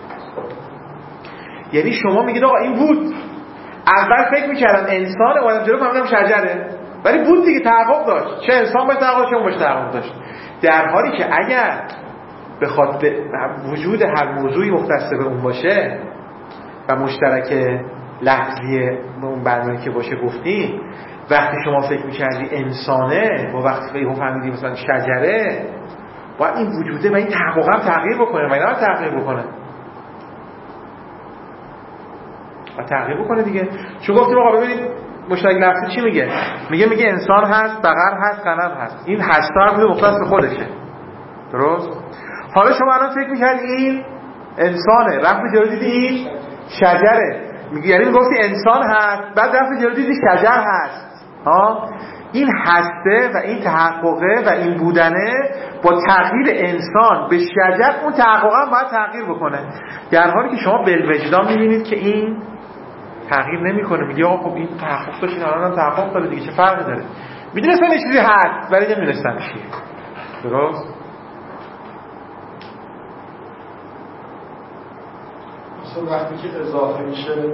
یعنی شما میگید آقا این بود، اول فکر میکردم انسانه و جلو فهمیدم شجره، ولی بود دیگه، تحقق داشت، چه انسان باشه تحقق، چه اون باشه تحقق داشت. در حالی که اگر بخواد وجود هر موضوعی مختص به اون باشه و مشترک لفظی اون برنامه‌ای که باشه گفتیم، وقتی شما فکر می‌کردی انسانه و وقتی فهمیدی مثلا شجره، باید این وجوده و این تحقق هم تغییر بکنه و اینا تغییر بکنه. و تغییر بکنه دیگه. چون گفتیم آقا ببینید مشترک لفظی چی میگه؟ میگه انسان هست، بقر هست، غنم هست. این هستا هم مختص به خودشه. درست؟ حالا شما الان فکر می‌کردی این انسانه، رفت جلو دیدی این شجره. میگه یعنی میگفتی انسان هست، بعد رفت جلو دیدی شجر هست. این هسته و این تحققه و این بودنه با تغییر انسان به شجر، اون تحقق هم باید تغییر بکنه. در حالی که شما بالوجدان میبینید که این تغییر نمیکنه. میگه آقا خب این تحقق داشت، این الان هم تحقق داره دیگه، چه فرقی داره؟ میدونستم یه چیزی هست ولی نمیدونستم چیه. درست؟ اصل وقتی که اضافه میشه به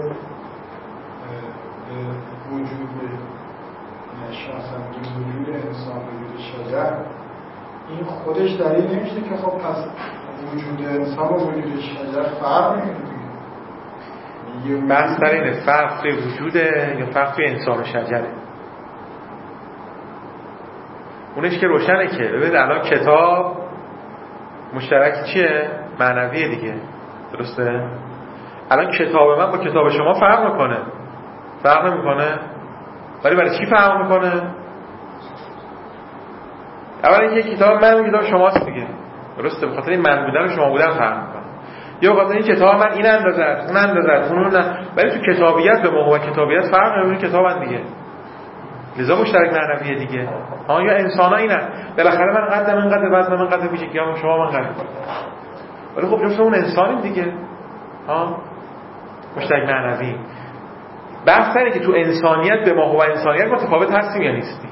وجود مثلا وجود انسان، وجود شجر، این خودش دلیل نمیشه که خب پس وجود انسان و وجود شجر فرق نمیکنه. بحث در اینه فرق توی وجوده یا فرق توی انسان و شجره. اونش که روشنه که ببینید الان کتاب مشترک چیه؟ معنویه دیگه، درسته؟ الان کتاب من با کتاب شما فرق میکنه؟ فرق نمیکنه؟ ولی برای چی فرق میکنه؟ اولا اینکه کتاب من و کتاب شماست دیگه، درسته؟ بخاطر این من بودن و شما بودن فرق میکنه. یا بخاطر این کتاب من این اندازه است، اون اندازه است، اون نه. ولی تو کتابیت به ما و کتابیت فرق نمیکنه، کتابن دیگه. لذا مشترک معنویه دیگه. یا انسانا اینن. بالاخره من قدم اینقدر، وزن من قدر میشه، یا شما من قدر. ولی خب جفت اون انسانیم دیگه. مشترک معنوی. بحث اینه که تو انسانیت به ما و انسانیت متفاوت هستیم یا نیستیم.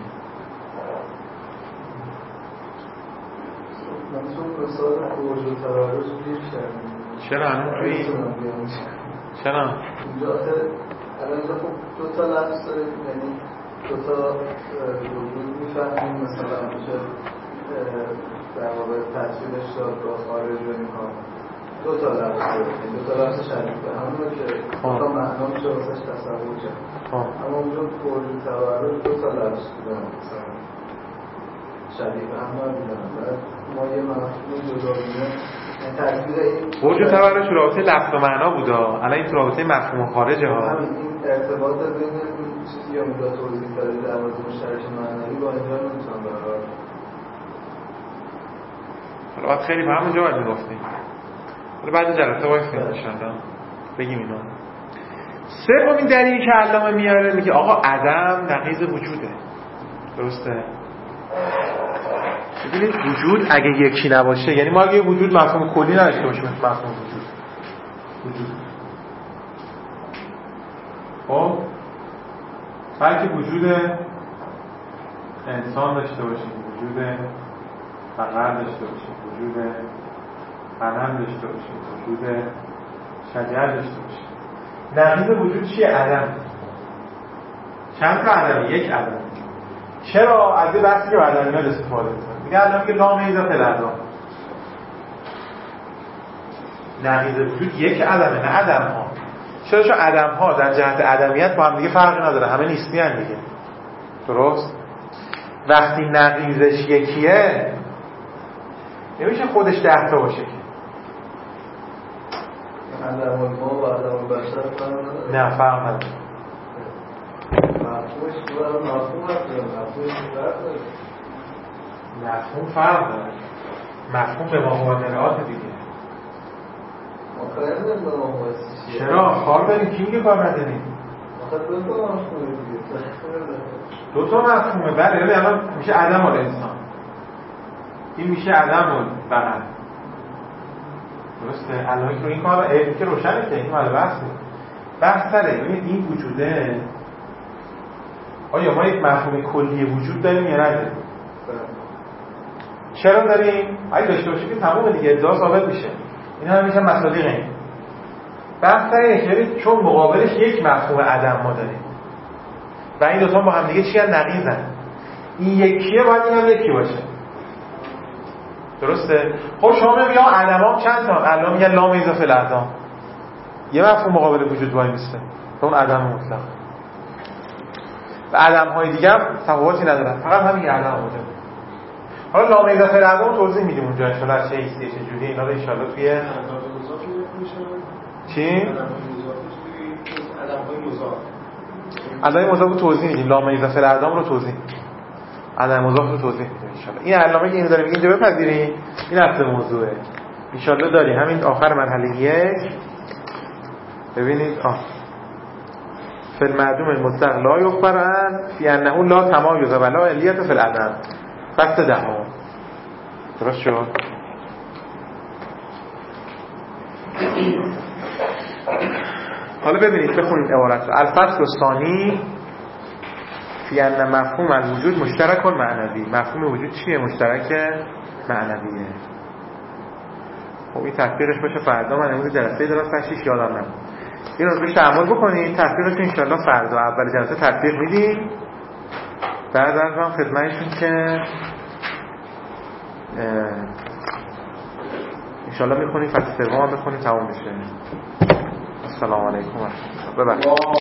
مثال برج تبرج گیر کردیم. چرا هنوز چرا؟ اینجا الان خب دو تا لفظ داریم، یعنی دو تا وجود میفهمیم، مثلا میشه در واقع تصویرش داد با خارج و اینها. دو تا لفظ داریم، دو تا لفظ شریک به همونه که دو تا معنا میشه واسش تصور کرد. اما اونجا برج تبرج دو تا لفظ بودن مثلا شریک به هم نبودن. ما یه مفهوم جداگانه برج تبرج تو رابطه لفظ و معنا بوده، الان این تو رابطه مفهوم خارجه ها. همین این ارتباط بین این چیزی که اونجا توضیح دادی در مورد مشترک معنوی با اینجا نمیتونم برقرار. حالا باید خیلی به همونجا باید میگفتیم. حالا بعد جلسه وایسیم انشالله بگیم اینا. سومین دلیلی که علامه میاره میگه آقا عدم نقیض وجوده، درسته؟ ببینید وجود اگه یکی نباشه، یعنی ما اگه وجود مفهوم کلی نداشته باشیم، مفهوم وجود خب بلکه وجود انسان داشته باشیم، وجود بقر داشته باشیم، وجود غنم داشته باشیم، وجود شجر داشته باشیم. نقیض وجود چیه؟ عدم. چند تا عدم؟ یک عدم. چرا از این بحثی که عدمیات استفاده می‌کنه؟ میگه الان که لام اضافه الاعدام. نقیض وجود یک عدمه، نه عدم ها. چرا؟ چون عدم ها در جهت عدمیت با هم دیگه فرقی نداره، همه نیستی ان دیگه. درست؟ وقتی نقیضش یکیه نمیشه خودش 10 تا باشه که. عدم ما و عدم البشر فرق نداره. نه فرق نداره. مفهوم فرق داره. مفهوم به مقابلات دیگه. چرا؟ کار داریم؟ کی میگه کار نداریم؟ دو تا مفهومه. بله الان میشه عدم الانسان، این میشه عدم البقر، درسته؟ الان که این کار که روشنه که این مال بحث سره. ببینید این وجوده، آیا ما یک مفهوم کلی وجود داریم یا نداریم؟ چرا داریم؟ اگه داشته باشیم که تمام دیگه ادعا ثابت میشه. اینا هم میشن مصادیق این. بحث اینه چون مقابلش یک مفهوم عدم ما داریم و این دوتا با هم دیگه چی هستن؟ نقیضن. این یکیه باید این هم یکی باشه، درسته؟ خب شما میگید عدم ها چند تا؟ الان میگن لام اضافه الاعدام، یه مفهوم مقابل وجود وای میسته، اون عدم مطلق. و عدم های دیگه هم تفاوتی ندارن، فقط همین عدم بوده. حالا لام اضافه الاعدام توضیح میدیم اونجا ان شاءالله چه حیثیه چه جوری اینا رو ان شاءالله توی چی؟ علامه مضاف رو توضیح میدیم، لام اضافه الاعدام رو توضیح میدیم، علامه مضاف رو توضیح میدیم ان شاءالله. این علامه که اینو داره میگه اینجا بپذیریم، این اصل موضوعه ان شاءالله داریم. همین آخر مرحله 1 ببینید فی المعدوم المطلق لا یخبر عن فی انه لا تمایز و لا علیت فی العدم. فصل 10 درست شد؟ حالا ببینید بخونید عبارت رو. الفصل الثانی فی ان مفهوم الوجود مشترک معنوی. مفهوم وجود چیه؟ مشترک معنویه. خب این تطبیقش باشه فردا. من امروز جلسه دارم ساعت 6 یادم نمیاد. این رو روش تعامل بکنید. تطبیقش ان شاء الله فردا اول جلسه تطبیق میدیم. بعد از اون خدمتتون که ان شاء الله میخونیم فصل سوم هم بخونیم تموم بشه. السلام علیکم و رحمت الله.